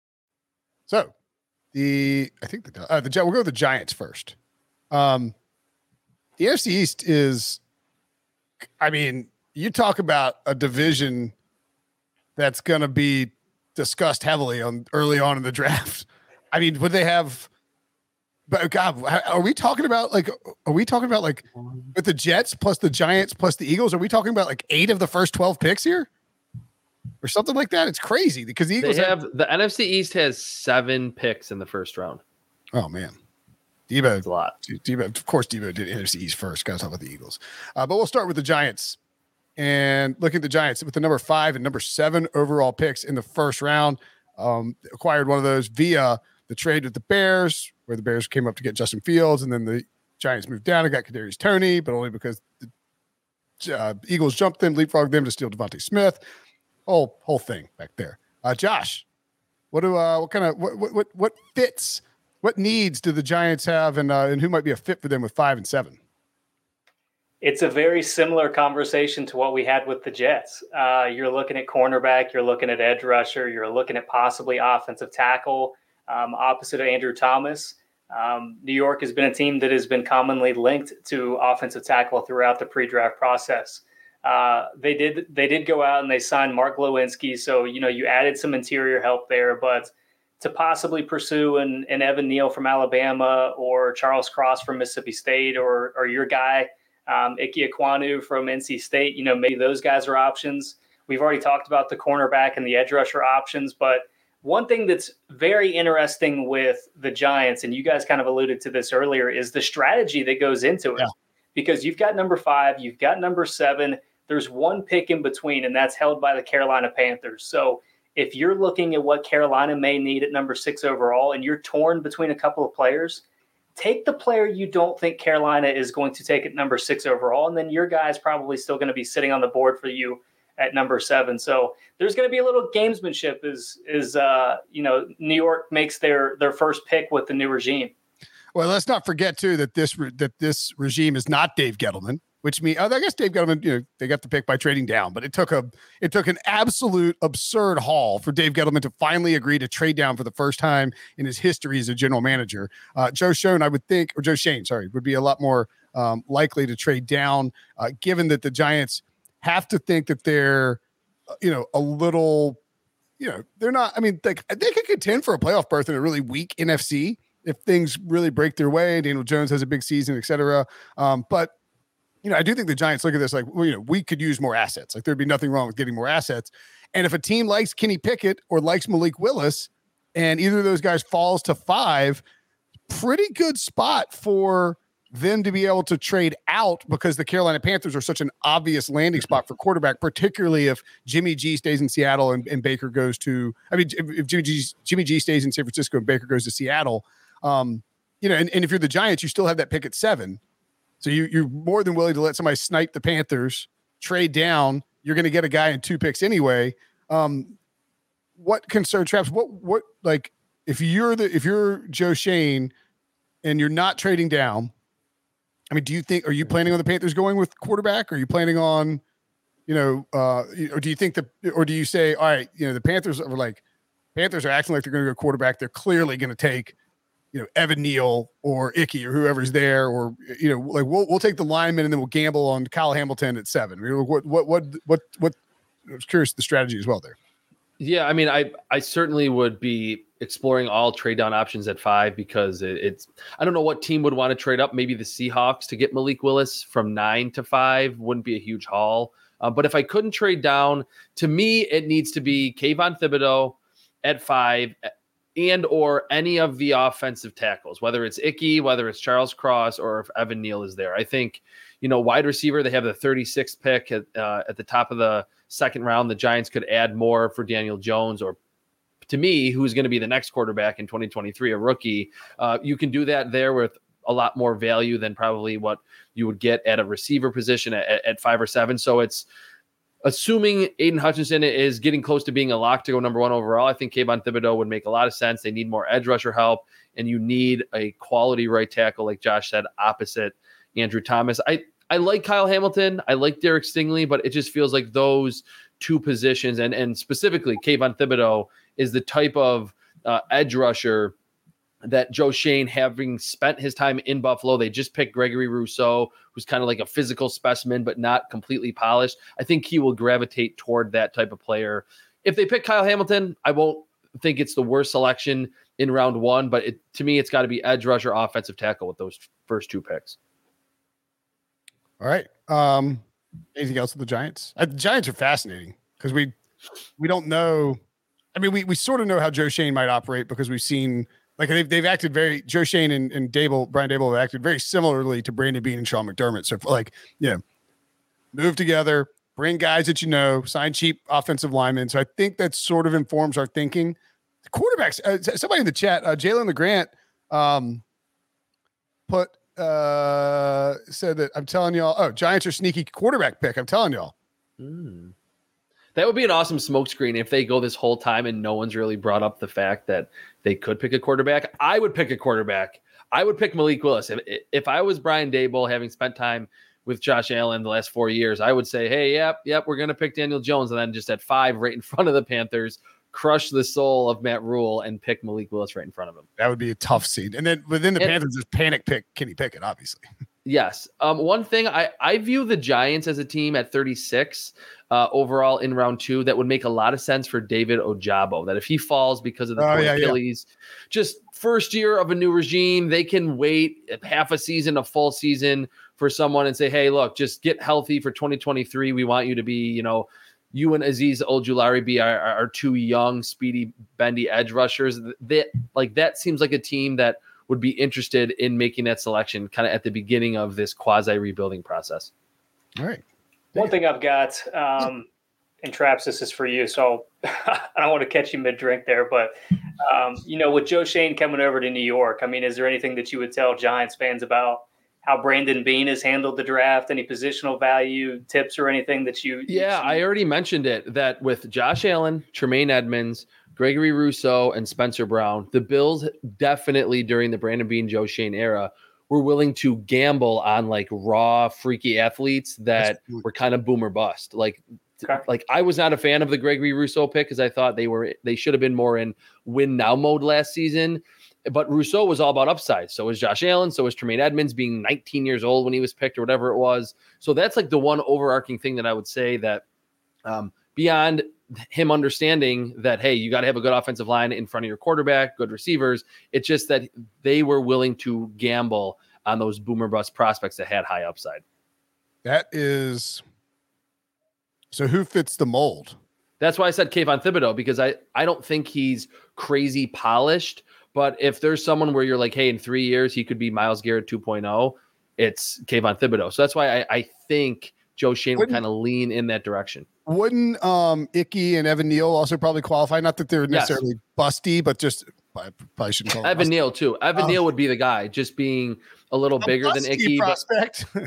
Speaker 1: So, the I think the uh, the we'll go with the Giants first. Um, the N F C East is, I mean, you talk about a division that's going to be discussed heavily on early on in the draft. I mean, would they have? But God, are we talking about like? Are we talking about like with the Jets plus the Giants plus the Eagles? Are we talking about like eight of the first twelve picks here? Or something like that. It's crazy because the Eagles
Speaker 3: they have, have the N F C East has seven picks in the first round.
Speaker 1: Oh man, Debo,
Speaker 3: That's a lot.
Speaker 1: Debo, of course, Debo did N F C East first. Got to talk about the Eagles, uh, but we'll start with the Giants and look at the Giants with the number five and number seven overall picks in the first round. Um, acquired one of those via the trade with the Bears, where the Bears came up to get Justin Fields, and then the Giants moved down and got Kadarius Toney, but only because the uh, Eagles jumped them, leapfrogged them to steal Devontae Smith. Whole whole thing back there. Uh, Josh, what do uh, what kind of what what what fits? What needs do the Giants have, and uh, and who might be a fit for them with five and seven?
Speaker 4: It's a very similar conversation to what we had with the Jets. Uh, you're looking at cornerback, you're looking at edge rusher, you're looking at possibly offensive tackle, um, opposite of Andrew Thomas. Um, New York has been a team that has been commonly linked to offensive tackle throughout the pre-draft process. Uh, they did they did go out and they signed Mark Glowinski. So, you know, you added some interior help there, but to possibly pursue an, an Evan Neal from Alabama or Charles Cross from Mississippi State or or your guy, um, Ike Ekwonu from N C State, you know, maybe those guys are options. We've already talked about the cornerback and the edge rusher options, but one thing that's very interesting with the Giants, and you guys kind of alluded to this earlier, is the strategy that goes into it. Yeah. Because you've got number five, you've got number seven, there's one pick in between, and that's held by the Carolina Panthers. So if you're looking at what Carolina may need at number six overall and you're torn between a couple of players, take the player you don't think Carolina is going to take at number six overall, and then your guy is probably still going to be sitting on the board for you at number seven. So there's going to be a little gamesmanship as, as uh, you know, New York makes their, their first pick with the new regime.
Speaker 1: Well, let's not forget too that this re- that this regime is not Dave Gettleman, which means oh, I guess Dave Gettleman, you know, they got the pick by trading down, but it took a it took an absolute absurd haul for Dave Gettleman to finally agree to trade down for the first time in his history as a general manager. Uh, Joe Schoen, I would think, or Joe Schoen, sorry, would be a lot more um, likely to trade down, uh, given that the Giants have to think that they're, you know, a little, you know, they're not. I mean, like they could contend for a playoff berth in a really weak N F C. If things really break their way. Daniel Jones has a big season, et cetera. Um, but, you know, I do think the Giants look at this like, well, you know, we could use more assets. Like there'd be nothing wrong with getting more assets. And if a team likes Kenny Pickett or likes Malik Willis and either of those guys falls to five, pretty good spot for them to be able to trade out because the Carolina Panthers are such an obvious landing spot for quarterback, particularly if Jimmy G stays in Seattle and, and Baker goes to, I mean, if, if Jimmy, G, Jimmy G stays in San Francisco and Baker goes to Seattle, Um, you know, and, and if you're the Giants, you still have that pick at seven. So you, you're more than willing to let somebody snipe the Panthers, trade down. You're going to get a guy in two picks anyway. Um, what concern traps? What, what, like, if you're the, if you're Joe Schoen and you're not trading down, I mean, do you think, are you planning on the Panthers going with quarterback? Or are you planning on, you know, uh, or do you think the, or do you say, all right, you know, the Panthers are like, Panthers are acting like they're going to go quarterback. They're clearly going to take, you know, Evan Neal or Icky or whoever's there, or, you know, like we'll, we'll take the lineman and then we'll gamble on Kyle Hamilton at seven. I mean, what, what, what, what, what, I was curious the strategy as well there.
Speaker 3: Yeah. I mean, I, I certainly would be exploring all trade down options at five because it, it's, I don't know what team would want to trade up. Maybe the Seahawks to get Malik Willis from nine to five wouldn't be a huge haul. Uh, but if I couldn't trade down, to me, it needs to be Kayvon Thibodeau at five and or any of the offensive tackles, whether it's Icky, whether it's Charles Cross, or if Evan Neal is there. I think, you know, wide receiver, they have the thirty-sixth pick at, uh, at the top of the second round. The Giants could add more for Daniel Jones, or to me, who's going to be the next quarterback in twenty twenty-three, a rookie. Uh, you can do that there with a lot more value than probably what you would get at a receiver position at, at five or seven. So it's, assuming Aiden Hutchinson is getting close to being a lock to go number one overall, I think Kayvon Thibodeau would make a lot of sense. They need more edge rusher help, and you need a quality right tackle, like Josh said, opposite Andrew Thomas. I, I like Kyle Hamilton. I like Derek Stingley, but it just feels like those two positions, and, and specifically Kayvon Thibodeau, is the type of uh, edge rusher that Joe Schoen, having spent his time in Buffalo, they just picked Gregory Rousseau, who's kind of like a physical specimen, but not completely polished. I think he will gravitate toward that type of player. If they pick Kyle Hamilton, I won't think it's the worst selection in round one, but it, to me, it's got to be edge rusher, offensive tackle with those first two picks.
Speaker 1: All right. Um, anything else with the Giants? Uh, the Giants are fascinating because we, we don't know. I mean, we, we sort of know how Joe Schoen might operate because we've seen, like they've, they've acted very, Joe Schoen and, and Dable, Brian Dable have acted very similarly to Brandon Beane and Sean McDermott. So like, you know, move together, bring guys that you know, sign cheap offensive linemen. So I think that sort of informs our thinking. The quarterbacks, uh, somebody in the chat, uh, Jalen LeGrant um, put, uh, said that I'm telling y'all, oh, Giants are sneaky quarterback pick. I'm telling y'all.
Speaker 3: Mm. That would be an awesome smokescreen if they go this whole time and no one's really brought up the fact that they could pick a quarterback. I would pick a quarterback. I would pick Malik Willis. If, if I was Brian Dable, having spent time with Josh Allen the last four years, I would say, hey, yep, yep, we're going to pick Daniel Jones. And then just at five, right in front of the Panthers, crush the soul of Matt Rule and pick Malik Willis right in front of him.
Speaker 1: That would be a tough scene. And then within the and, Panthers, just panic pick Kenny Pickett, obviously.
Speaker 3: Yes. Um, one thing, I, I view the Giants as a team at thirty-six uh, overall in round two that would make a lot of sense for David Ojabo, that if he falls because of the
Speaker 1: oh, yeah,
Speaker 3: Achilles, yeah. just first year of a new regime, they can wait half a season, a full season for someone and say, hey, look, just get healthy for twenty twenty-three. We want you to be, you know, you and Azeez Ojulari be our, our two young, speedy, bendy edge rushers. That, like, that seems like a team that would be interested in making that selection kind of at the beginning of this quasi rebuilding process.
Speaker 1: All right.
Speaker 4: One thing I've got, um, and Traps, this is for you. So I don't want to catch you mid drink there, but um, you know, with Joe Schoen coming over to New York, I mean, is there anything that you would tell Giants fans about how Brandon Beane has handled the draft, any positional value tips or anything that you?
Speaker 3: Yeah,
Speaker 4: you
Speaker 3: I already mentioned it, that with Josh Allen, Tremaine Edmonds, Gregory Rousseau, and Spencer Brown, the Bills definitely during the Brandon Beane, Joe Schoen era were willing to gamble on like raw, freaky athletes that were kind of boom or bust. Like, okay. like I was not a fan of the Gregory Rousseau pick because I thought they were they should have been more in win now mode last season. But Rousseau was all about upside. So was Josh Allen. So was Tremaine Edmonds, being nineteen years old when he was picked or whatever it was. So that's like the one overarching thing that I would say that um, beyond him understanding that, hey, you got to have a good offensive line in front of your quarterback, good receivers. It's just that they were willing to gamble on those boomer bust prospects that had high upside.
Speaker 1: That is. So who fits the mold?
Speaker 3: That's why I said Kayvon Thibodeau, because I, I don't think he's crazy polished. But if there's someone where you're like, hey, in three years, he could be Myles Garrett two point oh, it's Kayvon Thibodeau. So that's why I, I think Joe Schoen would kind of lean in that direction.
Speaker 1: Wouldn't um, Icky and Evan Neal also probably qualify? Not that they're necessarily yes. busty, but just I probably shouldn't call
Speaker 3: Evan
Speaker 1: busty.
Speaker 3: Neal too. Evan um, Neal would be the guy, just being a little
Speaker 1: a
Speaker 3: bigger than Icky.
Speaker 1: Prospect.
Speaker 3: But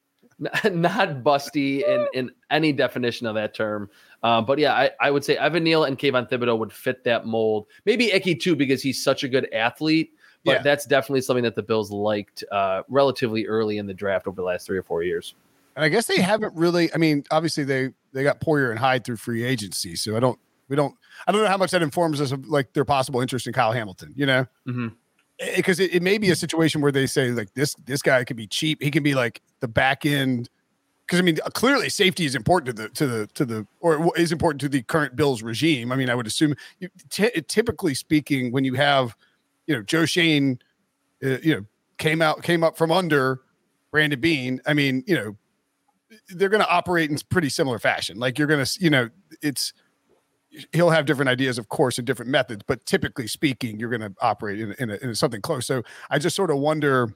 Speaker 3: not busty in, in any definition of that term. Uh, but yeah, I, I would say Evan Neal and Kayvon Thibodeau would fit that mold. Maybe Icky too, because he's such a good athlete. But yeah. that's definitely something that the Bills liked uh, relatively early in the draft over the last three or four years.
Speaker 1: And I guess they haven't really. I mean, obviously they they got Poyer and Hyde through free agency, so I don't. We don't. I don't know how much that informs us of like their possible interest in Kyle Hamilton. You know, because mm-hmm. it, it may be a situation where they say like this this guy could be cheap. He can be like the back end. Because I mean, clearly safety is important to the to the to the or is important to the current Bills regime. I mean, I would assume, you, t- typically speaking, when you have, you know, Joe Schoen, uh, you know, came out came up from under Brandon Beane. I mean, you know, they're going to operate in pretty similar fashion. Like you're going to, you know, it's he'll have different ideas, of course, and different methods, but typically speaking, you're going to operate in in, a, in something close. So I just sort of wonder.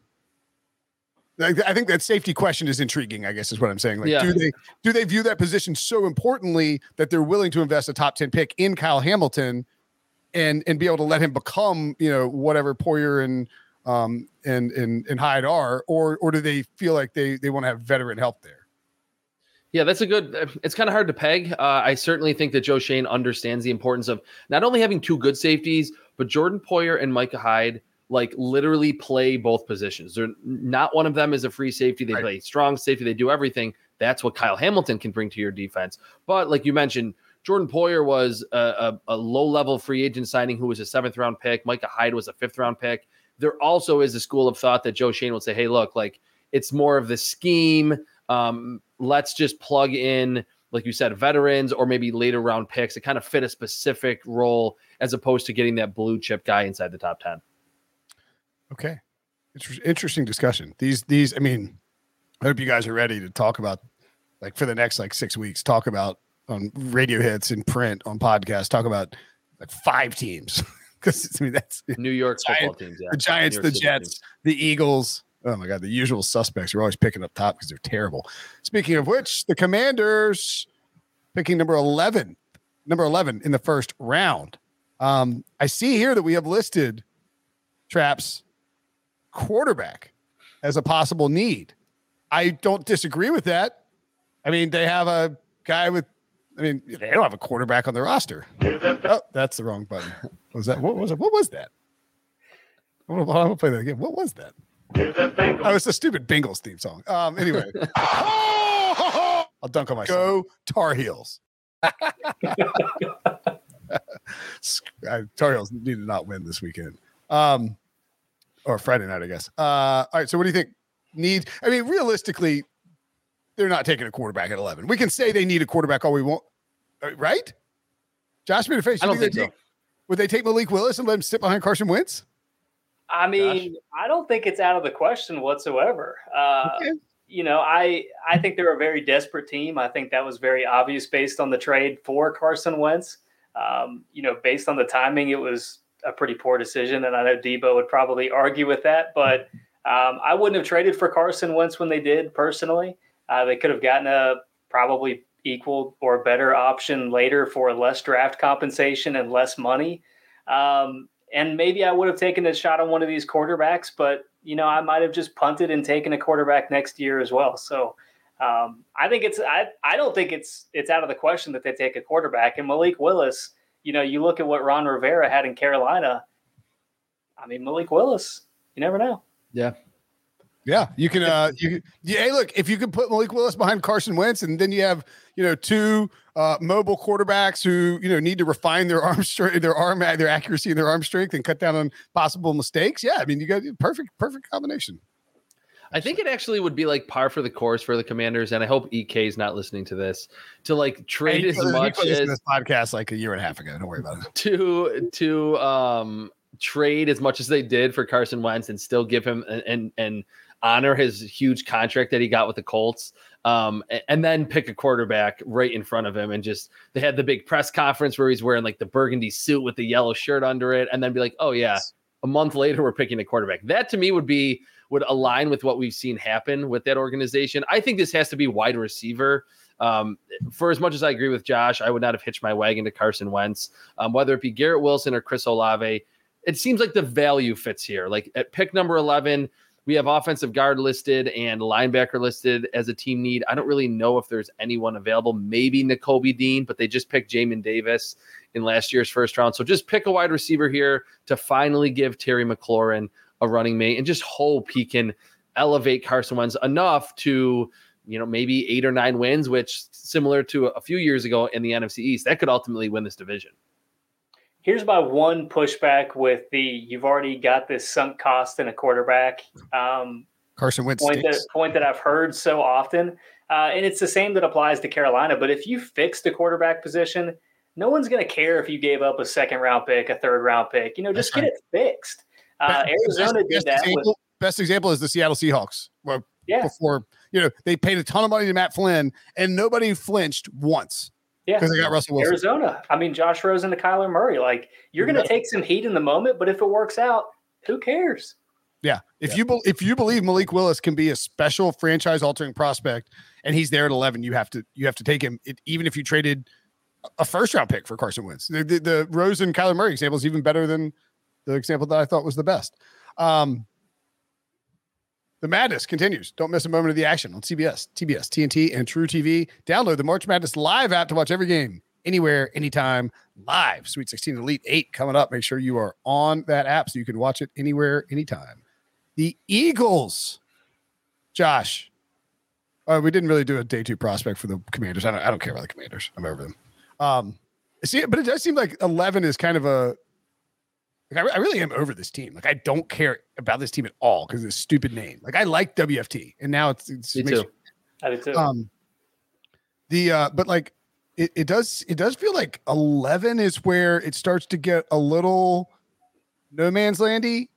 Speaker 1: I think that safety question is intriguing, I guess is what I'm saying. Like, yeah. do they do they view that position so importantly that they're willing to invest a top ten pick in Kyle Hamilton and and be able to let him become, you know, whatever Poyer and um and and and Hyde are, or or do they feel like they they want to have veteran help there?
Speaker 3: Yeah, that's a good. It's kind of hard to peg. Uh, I certainly think that Joe Schoen understands the importance of not only having two good safeties, but Jordan Poyer and Micah Hyde like literally play both positions. They're not one of them is a free safety. They right. play strong safety. They do everything. That's what Kyle Hamilton can bring to your defense. But like you mentioned, Jordan Poyer was a, a, a low-level free agent signing who was a seventh-round pick. Micah Hyde was a fifth-round pick. There also is a school of thought that Joe Schoen will say, hey, look, like it's more of the scheme. Um, let's just plug in, like you said, veterans or maybe later-round picks to kind of fit a specific role as opposed to getting that blue-chip guy inside the top ten.
Speaker 1: Okay. It's interesting discussion. These, these, I mean, I hope you guys are ready to talk about like for the next like six weeks, talk about on radio hits in print on podcasts, talk about like five teams. Cause I mean, that's
Speaker 3: New York
Speaker 1: Giants,
Speaker 3: football teams. Yeah.
Speaker 1: The Giants, the Jets, teams. The Eagles. Oh my God. The usual suspects are always picking up top because they're terrible. Speaking of which, the Commanders picking number eleven, number eleven in the first round. Um, I see here that we have listed Traps quarterback as a possible need. I don't disagree with that. I mean, they have a guy with, I mean, they don't have a quarterback on their roster. Oh, that's the wrong button. What was that? What was it? What was that? I'm gonna, I'm gonna play that again. What was that? Oh, it's the stupid Bengals theme song. Um, anyway, I'll dunk on myself. Go Tar Heels. Tar Heels need to not win this weekend. Um, Or Friday night, I guess. Uh, all right. So what do you think? Need? I mean, realistically, they're not taking a quarterback at eleven. We can say they need a quarterback all we want, right? Josh made a face.
Speaker 3: I don't think, think so.
Speaker 1: Take, would they take Malik Willis and let him sit behind Carson Wentz?
Speaker 4: I mean, Josh? I don't think it's out of the question whatsoever. Uh, okay. You know, I I think they're a very desperate team. I think that was very obvious based on the trade for Carson Wentz. Um, you know, based on the timing, it was a pretty poor decision, and I know Debo would probably argue with that, but um, I wouldn't have traded for Carson Wentz when they did personally. Uh, they could have gotten a probably equal or better option later for less draft compensation and less money. Um, and maybe I would have taken a shot on one of these quarterbacks, but, you know, I might have just punted and taken a quarterback next year as well. So um, I think it's I, – I don't think it's it's out of the question that they take a quarterback. And Malik Willis, you know, you look at what Ron Rivera had in Carolina. I mean, Malik Willis, you never know.
Speaker 3: Yeah.
Speaker 1: Yeah, you can. Uh, you yeah. Hey, look, if you can put Malik Willis behind Carson Wentz, and then you have you know two uh, mobile quarterbacks who you know need to refine their arm strength, their arm, their accuracy, and their arm strength, and cut down on possible mistakes. Yeah, I mean, you got perfect, perfect combination.
Speaker 3: I think it actually would be like par for the course for the Commanders, and I hope E K is not listening to this, to like trade
Speaker 1: hey,
Speaker 3: as
Speaker 1: he
Speaker 3: much
Speaker 1: put this
Speaker 3: as
Speaker 1: in this podcast like a year and a half ago. Don't worry about it.
Speaker 3: To to um trade as much as they did for Carson Wentz and still give him and and, and honor his huge contract that he got with the Colts, um, and, and then pick a quarterback right in front of him. And just, they had the big press conference where he's wearing like the burgundy suit with the yellow shirt under it. And then be like, oh yeah, a month later, we're picking a quarterback. That to me would be, would align with what we've seen happen with that organization. I think this has to be wide receiver. Um, for as much as I agree with Josh, I would not have hitched my wagon to Carson Wentz, um, whether it be Garrett Wilson or Chris Olave. It seems like the value fits here. Like at pick number eleven, we have offensive guard listed and linebacker listed as a team need. I don't really know if there's anyone available. Maybe Nakobe Dean, but they just picked Jamin Davis in last year's first round. So just pick a wide receiver here to finally give Terry McLaurin a running mate and just hope he can elevate Carson Wentz enough to, you know, maybe eight or nine wins, which similar to a few years ago in the N F C East, that could ultimately win this division.
Speaker 4: Here's my one pushback with the you've already got this sunk cost in a quarterback um,
Speaker 1: Carson Wentz
Speaker 4: point that, point that I've heard so often. Uh, and it's the same that applies to Carolina. But if you fix the quarterback position, no one's going to care if you gave up a second round pick, a third round pick. You know, just That's get right. it fixed. Uh, Arizona
Speaker 1: best,
Speaker 4: did
Speaker 1: best
Speaker 4: that.
Speaker 1: Example,
Speaker 4: with,
Speaker 1: best example is the Seattle Seahawks. Well,
Speaker 4: yeah.
Speaker 1: Before, you know, they paid a ton of money to Matt Flynn and nobody flinched once.
Speaker 4: Yeah,
Speaker 1: because they got Russell Wilson.
Speaker 4: Arizona. I mean, Josh Rosen to Kyler Murray. Like, you're going to take some heat in the moment, but if it works out, who cares?
Speaker 1: Yeah. If
Speaker 3: yeah.
Speaker 1: you be, if you believe Malik Willis can be a special franchise altering prospect, and he's there at eleven, you have to you have to take him. It, even if you traded a first round pick for Carson Wentz, the, the, the Rosen Kyler Murray example is even better than the example that I thought was the best. Um, The madness continues. Don't miss a moment of the action on C B S, T B S, T N T, and True T V. Download the March Madness Live app to watch every game, anywhere, anytime, live. Sweet sixteen Elite eight coming up. Make sure you are on that app so you can watch it anywhere, anytime. The Eagles. Josh, uh, we didn't really do a day two prospect for the Commanders. I don't, I don't care about the Commanders. I'm over them. Um, see, but it does seem like eleven is kind of a Like I, re- I really am over this team. Like I don't care about this team at all because of this stupid name. Like I like W F T, and now it's, it's
Speaker 3: me
Speaker 1: makes
Speaker 3: too.
Speaker 1: You,
Speaker 4: I do too.
Speaker 1: um, the uh, but like it, it does it does feel like eleven is where it starts to get a little no man's landy.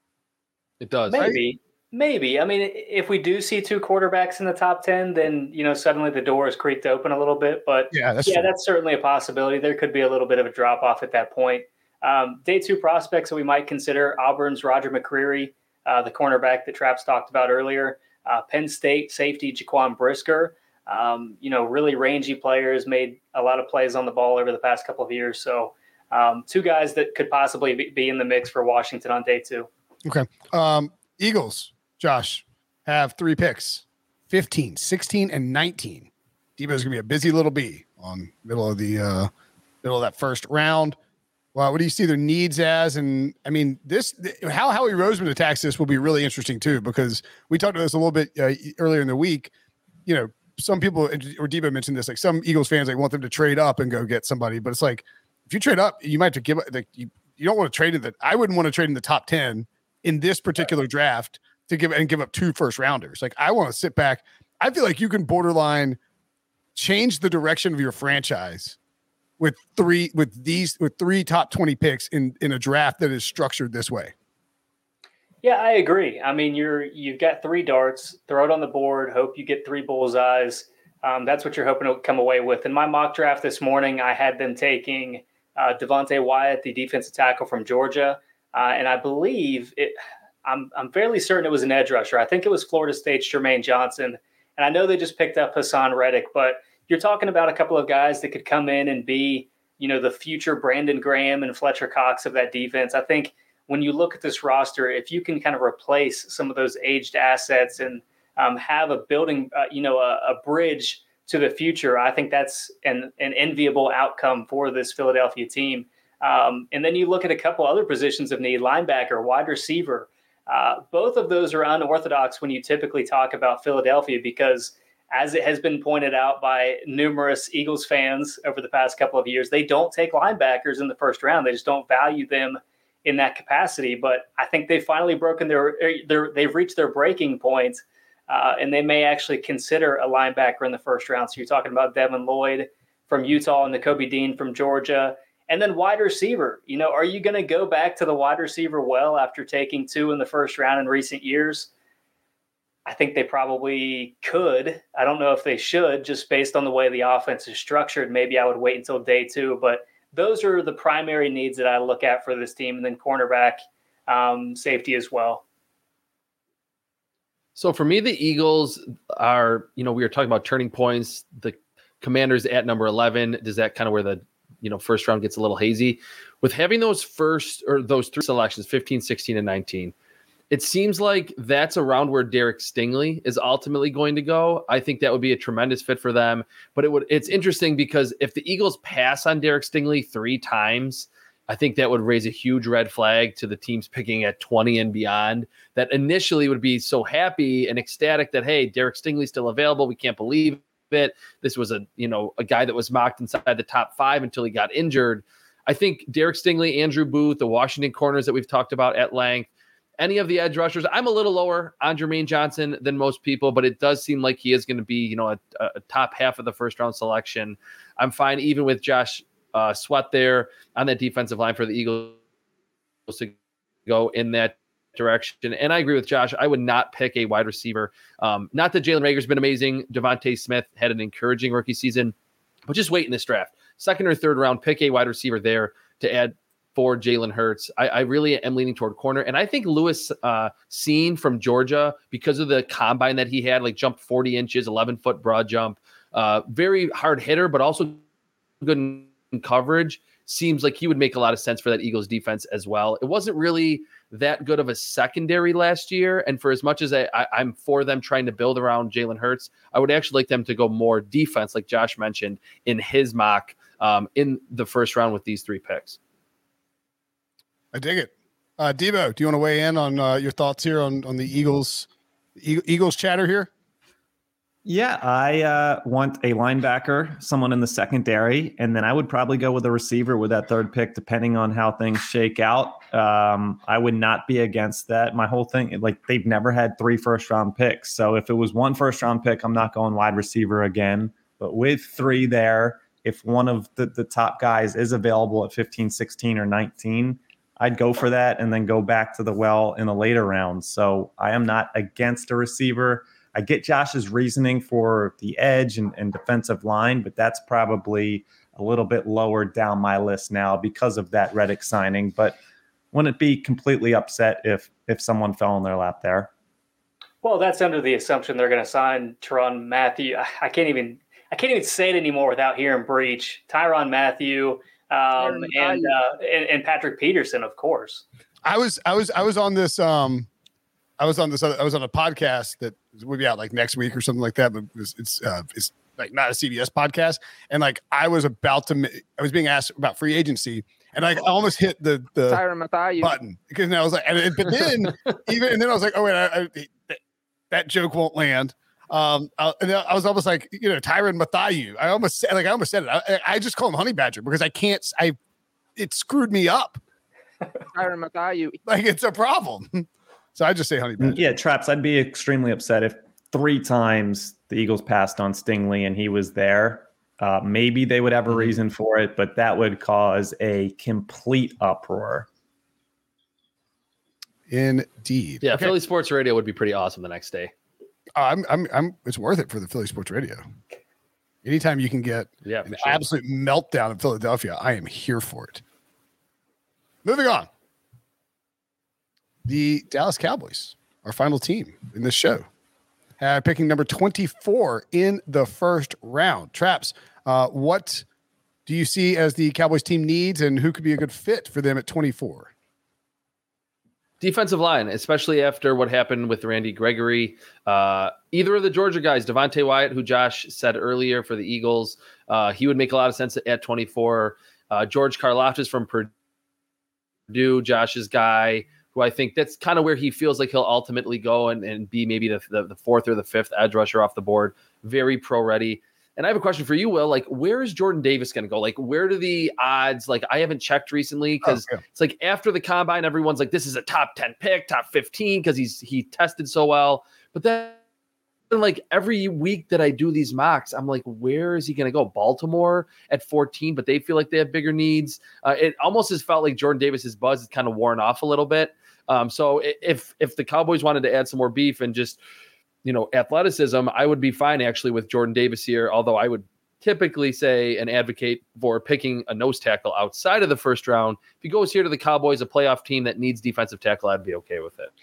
Speaker 3: It does.
Speaker 4: Maybe,
Speaker 1: right?
Speaker 4: maybe. I mean, if we do see two quarterbacks in the top ten, then you know suddenly the door is creaked open a little bit. But
Speaker 1: yeah, that's
Speaker 4: yeah,
Speaker 1: true.
Speaker 4: that's certainly a possibility. There could be a little bit of a drop off at that point. Um, day two prospects that we might consider: Auburn's Roger McCreary, uh, the cornerback that Traps talked about earlier. Uh, Penn State safety Jaquan Brisker. Um, you know, really rangy players, made a lot of plays on the ball over the past couple of years. So, um, two guys that could possibly be, be in the mix for Washington on day two.
Speaker 1: Okay. Um, Eagles, Josh, have three picks: fifteen, sixteen, and nineteen. Debo's gonna be a busy little bee on middle of the uh, middle of that first round. Well, what do you see their needs as? And I mean, this how Howie Roseman attacks this will be really interesting too, because we talked about this a little bit uh, earlier in the week. You know, some people, or Debo mentioned this, like some Eagles fans, like want them to trade up and go get somebody, but it's like if you trade up, you might have to give like you, you don't want to trade in the. I wouldn't want to trade in the top ten in this particular draft to give and give up two first rounders. Like I want to sit back. I feel like you can borderline change the direction of your franchise with three with these with three top twenty picks in in a draft that is structured this way.
Speaker 4: Yeah, I agree. I mean, you're you've got three darts, throw it on the board, hope you get three bullseyes. Um, that's what you're hoping to come away with. In my mock draft this morning, I had them taking uh, Devontae Wyatt, the defensive tackle from Georgia, uh, and I believe it. I'm I'm fairly certain it was an edge rusher. I think it was Florida State's Jermaine Johnson, and I know they just picked up Hassan Reddick, but you're talking about a couple of guys that could come in and be you know, the future Brandon Graham and Fletcher Cox of that defense. I think when you look at this roster, if you can kind of replace some of those aged assets and um, have a building, uh, you know, a, a bridge to the future, I think that's an, an enviable outcome for this Philadelphia team. Um, and then you look at a couple other positions of need, linebacker, wide receiver. Uh, both of those are unorthodox when you typically talk about Philadelphia because, as it has been pointed out by numerous Eagles fans over the past couple of years, they don't take linebackers in the first round. They just don't value them in that capacity. But I think they've finally broken their, their they've reached their breaking point, uh, and they may actually consider a linebacker in the first round. So you're talking about Devin Lloyd from Utah and Nakobe Dean from Georgia. And then wide receiver, you know, are you going to go back to the wide receiver well after taking two in the first round in recent years? I think they probably could. I don't know if they should, just based on the way the offense is structured. Maybe I would wait until day two. But those are the primary needs that I look at for this team. And then cornerback, um, safety as well.
Speaker 3: So for me, the Eagles are, you know, we were talking about turning points. The Commanders at number eleven. Does that kind of where the you know, first round gets a little hazy with having those first or those three selections, fifteen, sixteen, and nineteen. It seems like that's around where Derek Stingley is ultimately going to go. I think that would be a tremendous fit for them, but it would, it's interesting because if the Eagles pass on Derek Stingley three times, I think that would raise a huge red flag to the teams picking at twenty and beyond that initially would be so happy and ecstatic that, hey, Derek Stingley's still available. We can't believe it. This was a, you know, a guy that was mocked inside the top five until he got injured. I think Derek Stingley, Andrew Booth, the Washington corners that we've talked about at length, any of the edge rushers, I'm a little lower on Jermaine Johnson than most people, but it does seem like he is going to be, you know, a, a top half of the first round selection. I'm fine even with Josh uh, Sweat there on that defensive line for the Eagles to go in that direction. And I agree with Josh. I would not pick a wide receiver. Um, not that Jalen Reagor's been amazing. Devontae Smith had an encouraging rookie season, but just wait in this draft. Second or third round, pick a wide receiver there to add for Jalen Hurts. I, I really am leaning toward corner. And I think Lewis uh, Seen from Georgia, because of the combine that he had, like jumped forty inches, eleven foot broad jump, uh, very hard hitter, but also good in coverage. Seems like he would make a lot of sense for that Eagles defense as well. It wasn't really that good of a secondary last year. And for as much as I, I, I'm for them trying to build around Jalen Hurts, I would actually like them to go more defense, like Josh mentioned in his mock um, in the first round with these three picks.
Speaker 1: I dig it. Uh, Debo, do you want to weigh in on uh, your thoughts here on, on the Eagles, e- Eagles chatter here?
Speaker 2: Yeah, I uh, want a linebacker, someone in the secondary, and then I would probably go with a receiver with that third pick, depending on how things shake out. Um, I would not be against that. My whole thing, like they've never had three first round picks. So if it was one first round pick, I'm not going wide receiver again. But with three there, if one of the, the top guys is available at fifteen, sixteen, or nineteen, I'd go for that and then go back to the well in the later rounds. So I am not against a receiver. I get Josh's reasoning for the edge and, and defensive line, but that's probably a little bit lower down my list now because of that Reddick signing. But wouldn't be completely upset if if someone fell in their lap there.
Speaker 4: Well, that's under the assumption they're going to sign Tyrann Mathieu. I can't even I can't even say it anymore without hearing breach. Tyrann Mathieu um, and, uh, and and Patrick Peterson, of course.
Speaker 1: I was I was I was on this um I was on this other, I was on a podcast that would be out like next week or something like that, but it's it's, uh, it's like not a C B S podcast, and like I was about to I was being asked about free agency, and like I almost hit the the button because I was like, and, but then even and then I was like, oh wait, I, I, that, that joke won't land. Um, I, and I was almost like, you know, Tyrann Mathieu. I almost said like I almost said it. I, I just call him Honey Badger because I can't. I it screwed me up.
Speaker 9: Tyrann Mathieu.
Speaker 1: Like it's a problem. So I just say Honey Badger.
Speaker 2: Yeah, Traps, I'd be extremely upset if three times the Eagles passed on Stingley and he was there. Uh, maybe they would have a reason for it, but that would cause a complete uproar.
Speaker 1: Indeed.
Speaker 3: Yeah,
Speaker 1: okay.
Speaker 3: Philly Sports Radio would be pretty awesome the next day.
Speaker 1: Uh, I'm, I'm, I'm. It's worth it for the Philly Sports Radio. Anytime you can get
Speaker 3: yeah,
Speaker 1: an
Speaker 3: sure.
Speaker 1: absolute meltdown in Philadelphia, I am here for it. Moving on. The Dallas Cowboys, our final team in this show, uh, picking number twenty-four in the first round. Traps, uh, what do you see as the Cowboys team needs, and who could be a good fit for them at twenty-four?
Speaker 3: Defensive line, especially after what happened with Randy Gregory. Uh, either of the Georgia guys, Devontae Wyatt, who Josh said earlier for the Eagles, uh, he would make a lot of sense at twenty-four. Uh, George Karlaftis from Purdue, Josh's guy, who I think that's kind of where he feels like he'll ultimately go and, and be maybe the, the, the fourth or the fifth edge rusher off the board. Very pro ready. And I have a question for you, Will. Like, where is Jordan Davis going to go? Like, where do the odds, like, I haven't checked recently because oh, yeah. it's like after the combine, everyone's like, this is a top ten pick, top fifteen, because he's he tested so well. But then, like, every week that I do these mocks, I'm like, where is he going to go? Baltimore at fourteen, but they feel like they have bigger needs. Uh, it almost has felt like Jordan Davis's buzz is kind of worn off a little bit. Um, so if if the Cowboys wanted to add some more beef and just, you know, athleticism, I would be fine actually with Jordan Davis here, although I would typically say and advocate for picking a nose tackle outside of the first round. If he goes here to the Cowboys, a playoff team that needs defensive tackle, I'd be okay with it.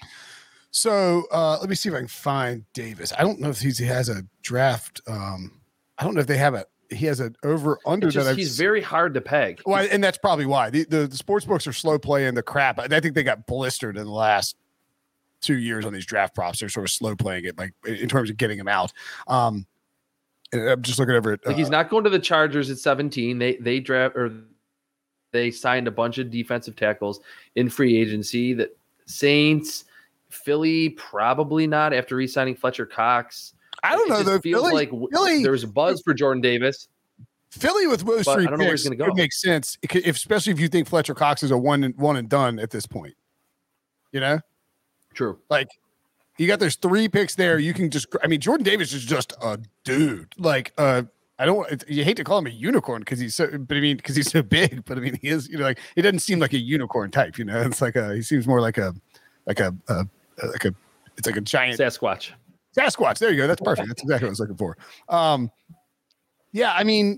Speaker 1: So uh, let me see if I can find Davis. I don't know if he's, he has a draft. Um, I don't know if they have a, he has an over under
Speaker 3: just,
Speaker 1: that.
Speaker 3: He's very hard to peg.
Speaker 1: Well, and that's probably why the, the, the sports books are slow playing the crap. I think they got blistered in the last two years on these draft props. They're sort of slow playing it, like in terms of getting him out. Um, and I'm just looking over it.
Speaker 3: Like uh, he's not going to the Chargers at seventeen. They they draft or they signed a bunch of defensive tackles in free agency. That Saints, Philly, probably not after re-signing Fletcher Cox.
Speaker 1: I don't
Speaker 3: it
Speaker 1: know
Speaker 3: just
Speaker 1: though.
Speaker 3: Feels
Speaker 1: Philly,
Speaker 3: like
Speaker 1: Philly,
Speaker 3: there was a buzz for Jordan Davis.
Speaker 1: Philly with those three picks,
Speaker 3: go.
Speaker 1: It makes sense, if, especially if you think Fletcher Cox is a one and one and done at this point. You know.
Speaker 3: True.
Speaker 1: Like you got there's three picks there. You can just, I mean, Jordan Davis is just a dude. Like, uh, I don't, you hate to call him a unicorn because he's so, but I mean, because he's so big, but I mean, he is, you know, like, it doesn't seem like a unicorn type, you know, it's like a, he seems more like a, like a, uh, like a, it's like a giant
Speaker 3: Sasquatch.
Speaker 1: Sasquatch. There you go. That's perfect. That's exactly what I was looking for. Um, yeah, I mean,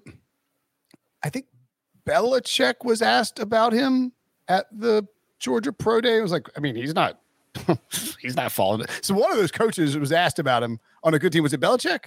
Speaker 1: I think Belichick was asked about him at the Georgia Pro Day. It was like, I mean, he's not, he's not falling. So one of those coaches was asked about him on a good team. Was it Belichick?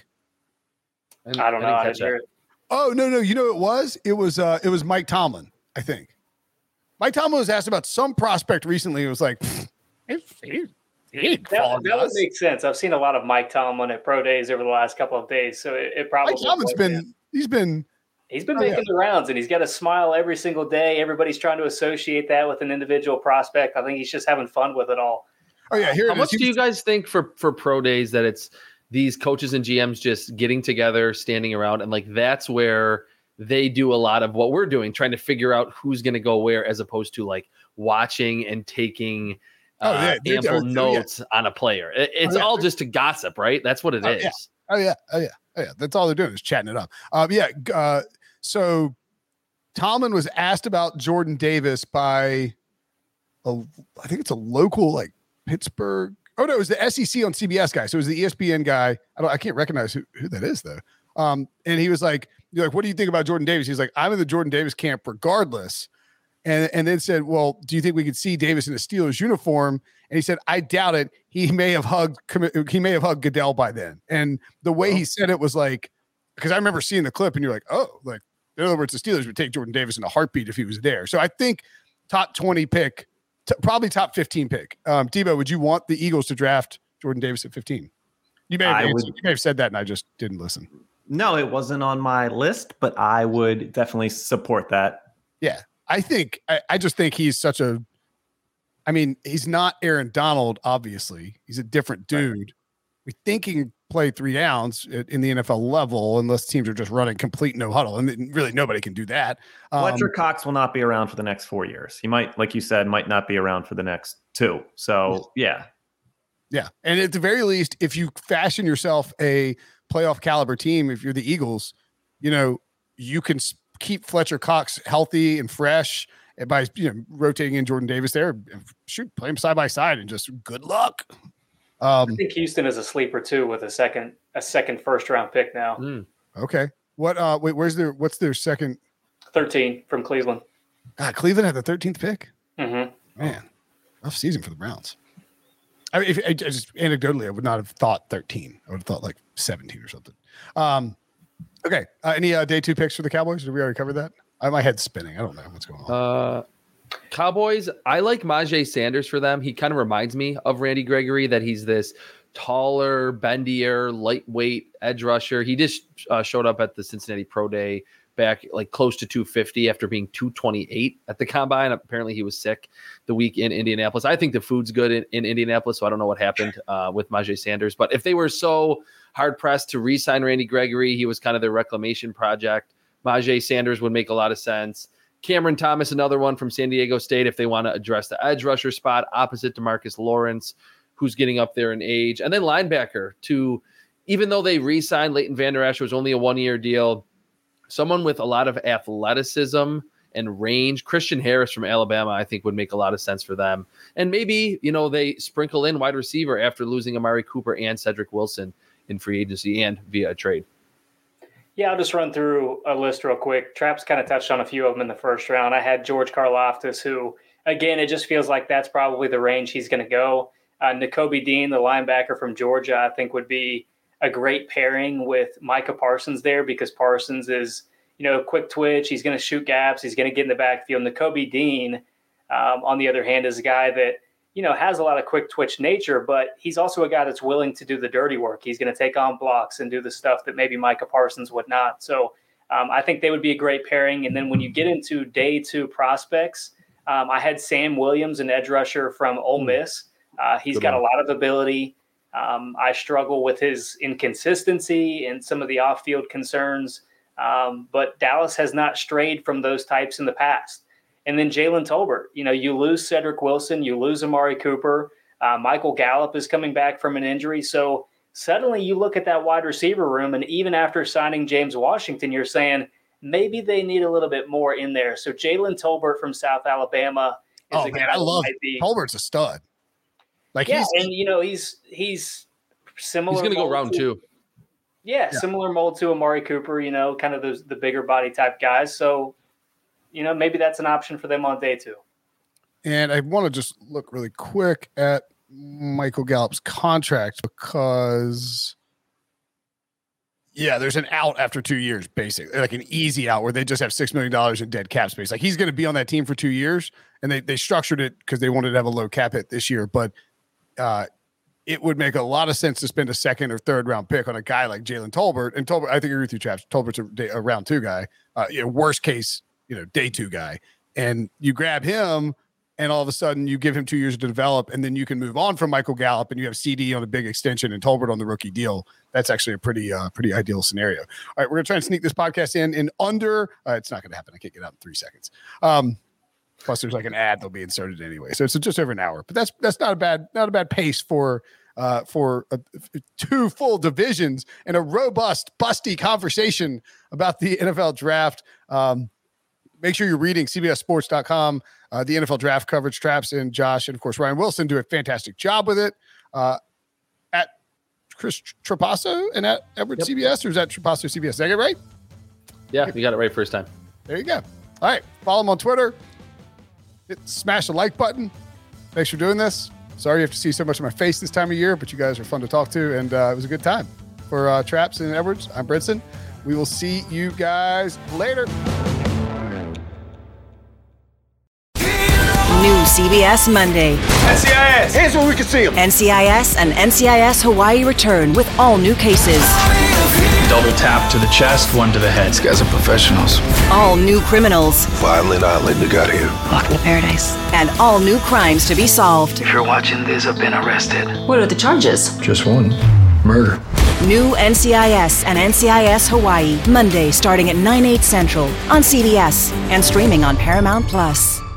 Speaker 4: I, I don't know. I didn't hear it.
Speaker 1: Oh no, no. You know, it was, it was, uh, it was Mike Tomlin. I think Mike Tomlin was asked about some prospect recently. It was like, he, he, he
Speaker 4: that, that would make sense. I've seen a lot of Mike Tomlin at pro days over the last couple of days. So it, it probably
Speaker 1: Mike Tomlin's been, him. he's been,
Speaker 4: He's been making oh, yeah. the rounds, and he's got a smile every single day. Everybody's trying to associate that with an individual prospect. I think he's just having fun with it all.
Speaker 1: Oh yeah, here.
Speaker 3: How much do you guys think for for pro days that it's these coaches and G Ms just getting together, standing around, and like that's where they do a lot of what we're doing, trying to figure out who's going to go where, as opposed to like watching and taking uh, oh, yeah. ample oh, notes yeah. on a player. It, it's oh, yeah. all just to gossip, right? That's what it
Speaker 1: oh,
Speaker 3: is.
Speaker 1: Yeah. Oh yeah, oh yeah, oh yeah. That's all they're doing is chatting it up. Um, yeah. Uh, so Tomlin was asked about Jordan Davis by a, I think it's a local like Pittsburgh. Oh no, it was the S E C on C B S guy. So it was the E S P N guy. I don't. I can't recognize who, who that is though. Um, and he was like, "You're like, what do you think about Jordan Davis?" He's like, "I'm in the Jordan Davis camp regardless." And and then said, "Well, do you think we could see Davis in a Steelers uniform?" And he said, "I doubt it. He may have hugged. He may have hugged Goodell by then." And the way he said it was like, because I remember seeing the clip, and you're like, "Oh, like in other words, the Steelers would take Jordan Davis in a heartbeat if he was there." So I think top twenty pick. T- probably top fifteen pick. Um, Tebow, would you want the Eagles to draft Jordan Davis at fifteen? You may, have answered, you may have said that and I just didn't listen.
Speaker 2: No, it wasn't on my list, but I would definitely support that.
Speaker 1: Yeah, I think, I, I just think he's such a, I mean, he's not Aaron Donald, obviously. He's a different dude. Right. We think he can play three downs in the N F L level unless teams are just running complete no huddle. And really nobody can do that. Um,
Speaker 2: Fletcher Cox will not be around for the next four years. He might, like you said, might not be around for the next two. So yeah.
Speaker 1: Yeah. And at the very least, if you fashion yourself a playoff caliber team, if you're the Eagles, you know, you can keep Fletcher Cox healthy and fresh by, you know, rotating in Jordan Davis there. Shoot, play him side by side and just good luck.
Speaker 4: Um, I think Houston is a sleeper too, with a second a second first round pick now.
Speaker 3: Mm.
Speaker 1: Okay, what? Uh, wait, where's their? What's their second?
Speaker 4: Thirteen from Cleveland.
Speaker 1: God, Cleveland had the thirteenth pick.
Speaker 4: Mm-hmm.
Speaker 1: Man, rough season for the Browns. I mean, if I just anecdotally, I would not have thought thirteen. I would have thought like seventeen or something. Um, okay, uh, any uh, day two picks for the Cowboys? Did we already cover that? I, my head's spinning. I don't know what's going on.
Speaker 3: Uh, Cowboys, I like Myjai Sanders for them. He kind of reminds me of Randy Gregory, that he's this taller, bendier, lightweight edge rusher. He just uh, showed up at the Cincinnati Pro Day back like close to two fifty after being two twenty-eight at the combine. Apparently he was sick the week in Indianapolis. I think the food's good in, in Indianapolis, so I don't know what happened uh, with Myjai Sanders. But if they were so hard-pressed to re-sign Randy Gregory, he was kind of their reclamation project, Myjai Sanders would make a lot of sense. Cameron Thomas, another one from San Diego State, if they want to address the edge rusher spot opposite DeMarcus Lawrence, who's getting up there in age. And then linebacker, to even though they re-signed Leighton Vander Esch, was only a one-year deal, someone with a lot of athleticism and range. Christian Harris from Alabama, I think, would make a lot of sense for them. And maybe, you know, they sprinkle in wide receiver after losing Amari Cooper and Cedric Wilson in free agency and via a trade.
Speaker 4: Yeah, I'll just run through a list real quick. Traps kind of touched on a few of them in the first round. I had George Karlaftis, who, again, it just feels like that's probably the range he's going to go. Uh, Nakobe Dean, the linebacker from Georgia, I think would be a great pairing with Micah Parsons there, because Parsons is, you know, quick twitch. He's going to shoot gaps. He's going to get in the backfield. Nakobe Dean, um, on the other hand, is a guy that, you know, has a lot of quick twitch nature, but he's also a guy that's willing to do the dirty work. He's going to take on blocks and do the stuff that maybe Micah Parsons would not. So um, I think they would be a great pairing. And then when you get into day two prospects, um, I had Sam Williams, an edge rusher from Ole Miss. Uh, he's Good got one. a lot of ability. Um, I struggle with his inconsistency and some of the off-field concerns, um, but Dallas has not strayed from those types in the past. And then Jalen Tolbert, you know, you lose Cedric Wilson, you lose Amari Cooper, uh, Michael Gallup is coming back from an injury. So suddenly you look at that wide receiver room, and even after signing James Washington, you're saying maybe they need a little bit more in there. So Jalen Tolbert from South Alabama is
Speaker 1: oh,
Speaker 4: a guy
Speaker 1: man, I love
Speaker 4: be,
Speaker 1: Tolbert's a stud. Like
Speaker 4: yeah,
Speaker 1: he's,
Speaker 4: and you know he's he's similar.
Speaker 3: He's going to go round
Speaker 4: to,
Speaker 3: two.
Speaker 4: Yeah, yeah, similar mold to Amari Cooper. You know, kind of those the bigger body type guys. So, you know, maybe that's an option for them on day two.
Speaker 1: And I want to just look really quick at Michael Gallup's contract, because, yeah, there's an out after two years, basically, like an easy out where they just have six million dollars in dead cap space. Like he's going to be on that team for two years, and they they structured it because they wanted to have a low cap hit this year, but. Uh, it would make a lot of sense to spend a second or third round pick on a guy like Jalen Tolbert. And Tolbert, I think I agree with you, Traps. Tolbert's a, day, a round two guy, uh, you know, worst case, you know, day two guy. And you grab him, and all of a sudden you give him two years to develop, and then you can move on from Michael Gallup, and you have C D on a big extension and Tolbert on the rookie deal. That's actually a pretty, uh, pretty ideal scenario. All right, we're gonna try and sneak this podcast in in under. Uh, it's not gonna happen. I can't get out in three seconds. Um, Plus, there's like an ad that'll be inserted anyway, so it's just over an hour. But that's that's not a bad not a bad pace for uh, for a, two full divisions and a robust, busty conversation about the N F L draft. Um, make sure you're reading C B S Sports dot com. Uh, the N F L draft coverage. Traps and Josh and of course Ryan Wilson do a fantastic job with it. Uh, at Chris Trapasso and at Edward yep. C B S, or is that Trapasso C B S? Did I get it right?
Speaker 3: Yeah, you got it right first time.
Speaker 1: There you go. All right, follow him on Twitter. Hit, smash the like button. Thanks for doing this. Sorry you have to see so much of my face this time of year, but you guys are fun to talk to, and uh, it was a good time. For uh, Traps and Edwards, I'm Brinson. We will see you guys later.
Speaker 10: New C B S Monday.
Speaker 7: N C I S. Here's where we can see them.
Speaker 10: N C I S and N C I S Hawaii return with all new cases.
Speaker 11: Double tap to the chest, one to the head.
Speaker 12: These guys are professionals.
Speaker 10: All new criminals.
Speaker 12: Violent island you got here.
Speaker 10: Welcome to paradise. And all new crimes to be solved.
Speaker 12: If you're watching this, I've been arrested.
Speaker 10: What are the charges?
Speaker 12: Just one. Murder.
Speaker 10: New N C I S and N C I S Hawaii. Monday starting at nine, eight central on C B S and streaming on Paramount Plus.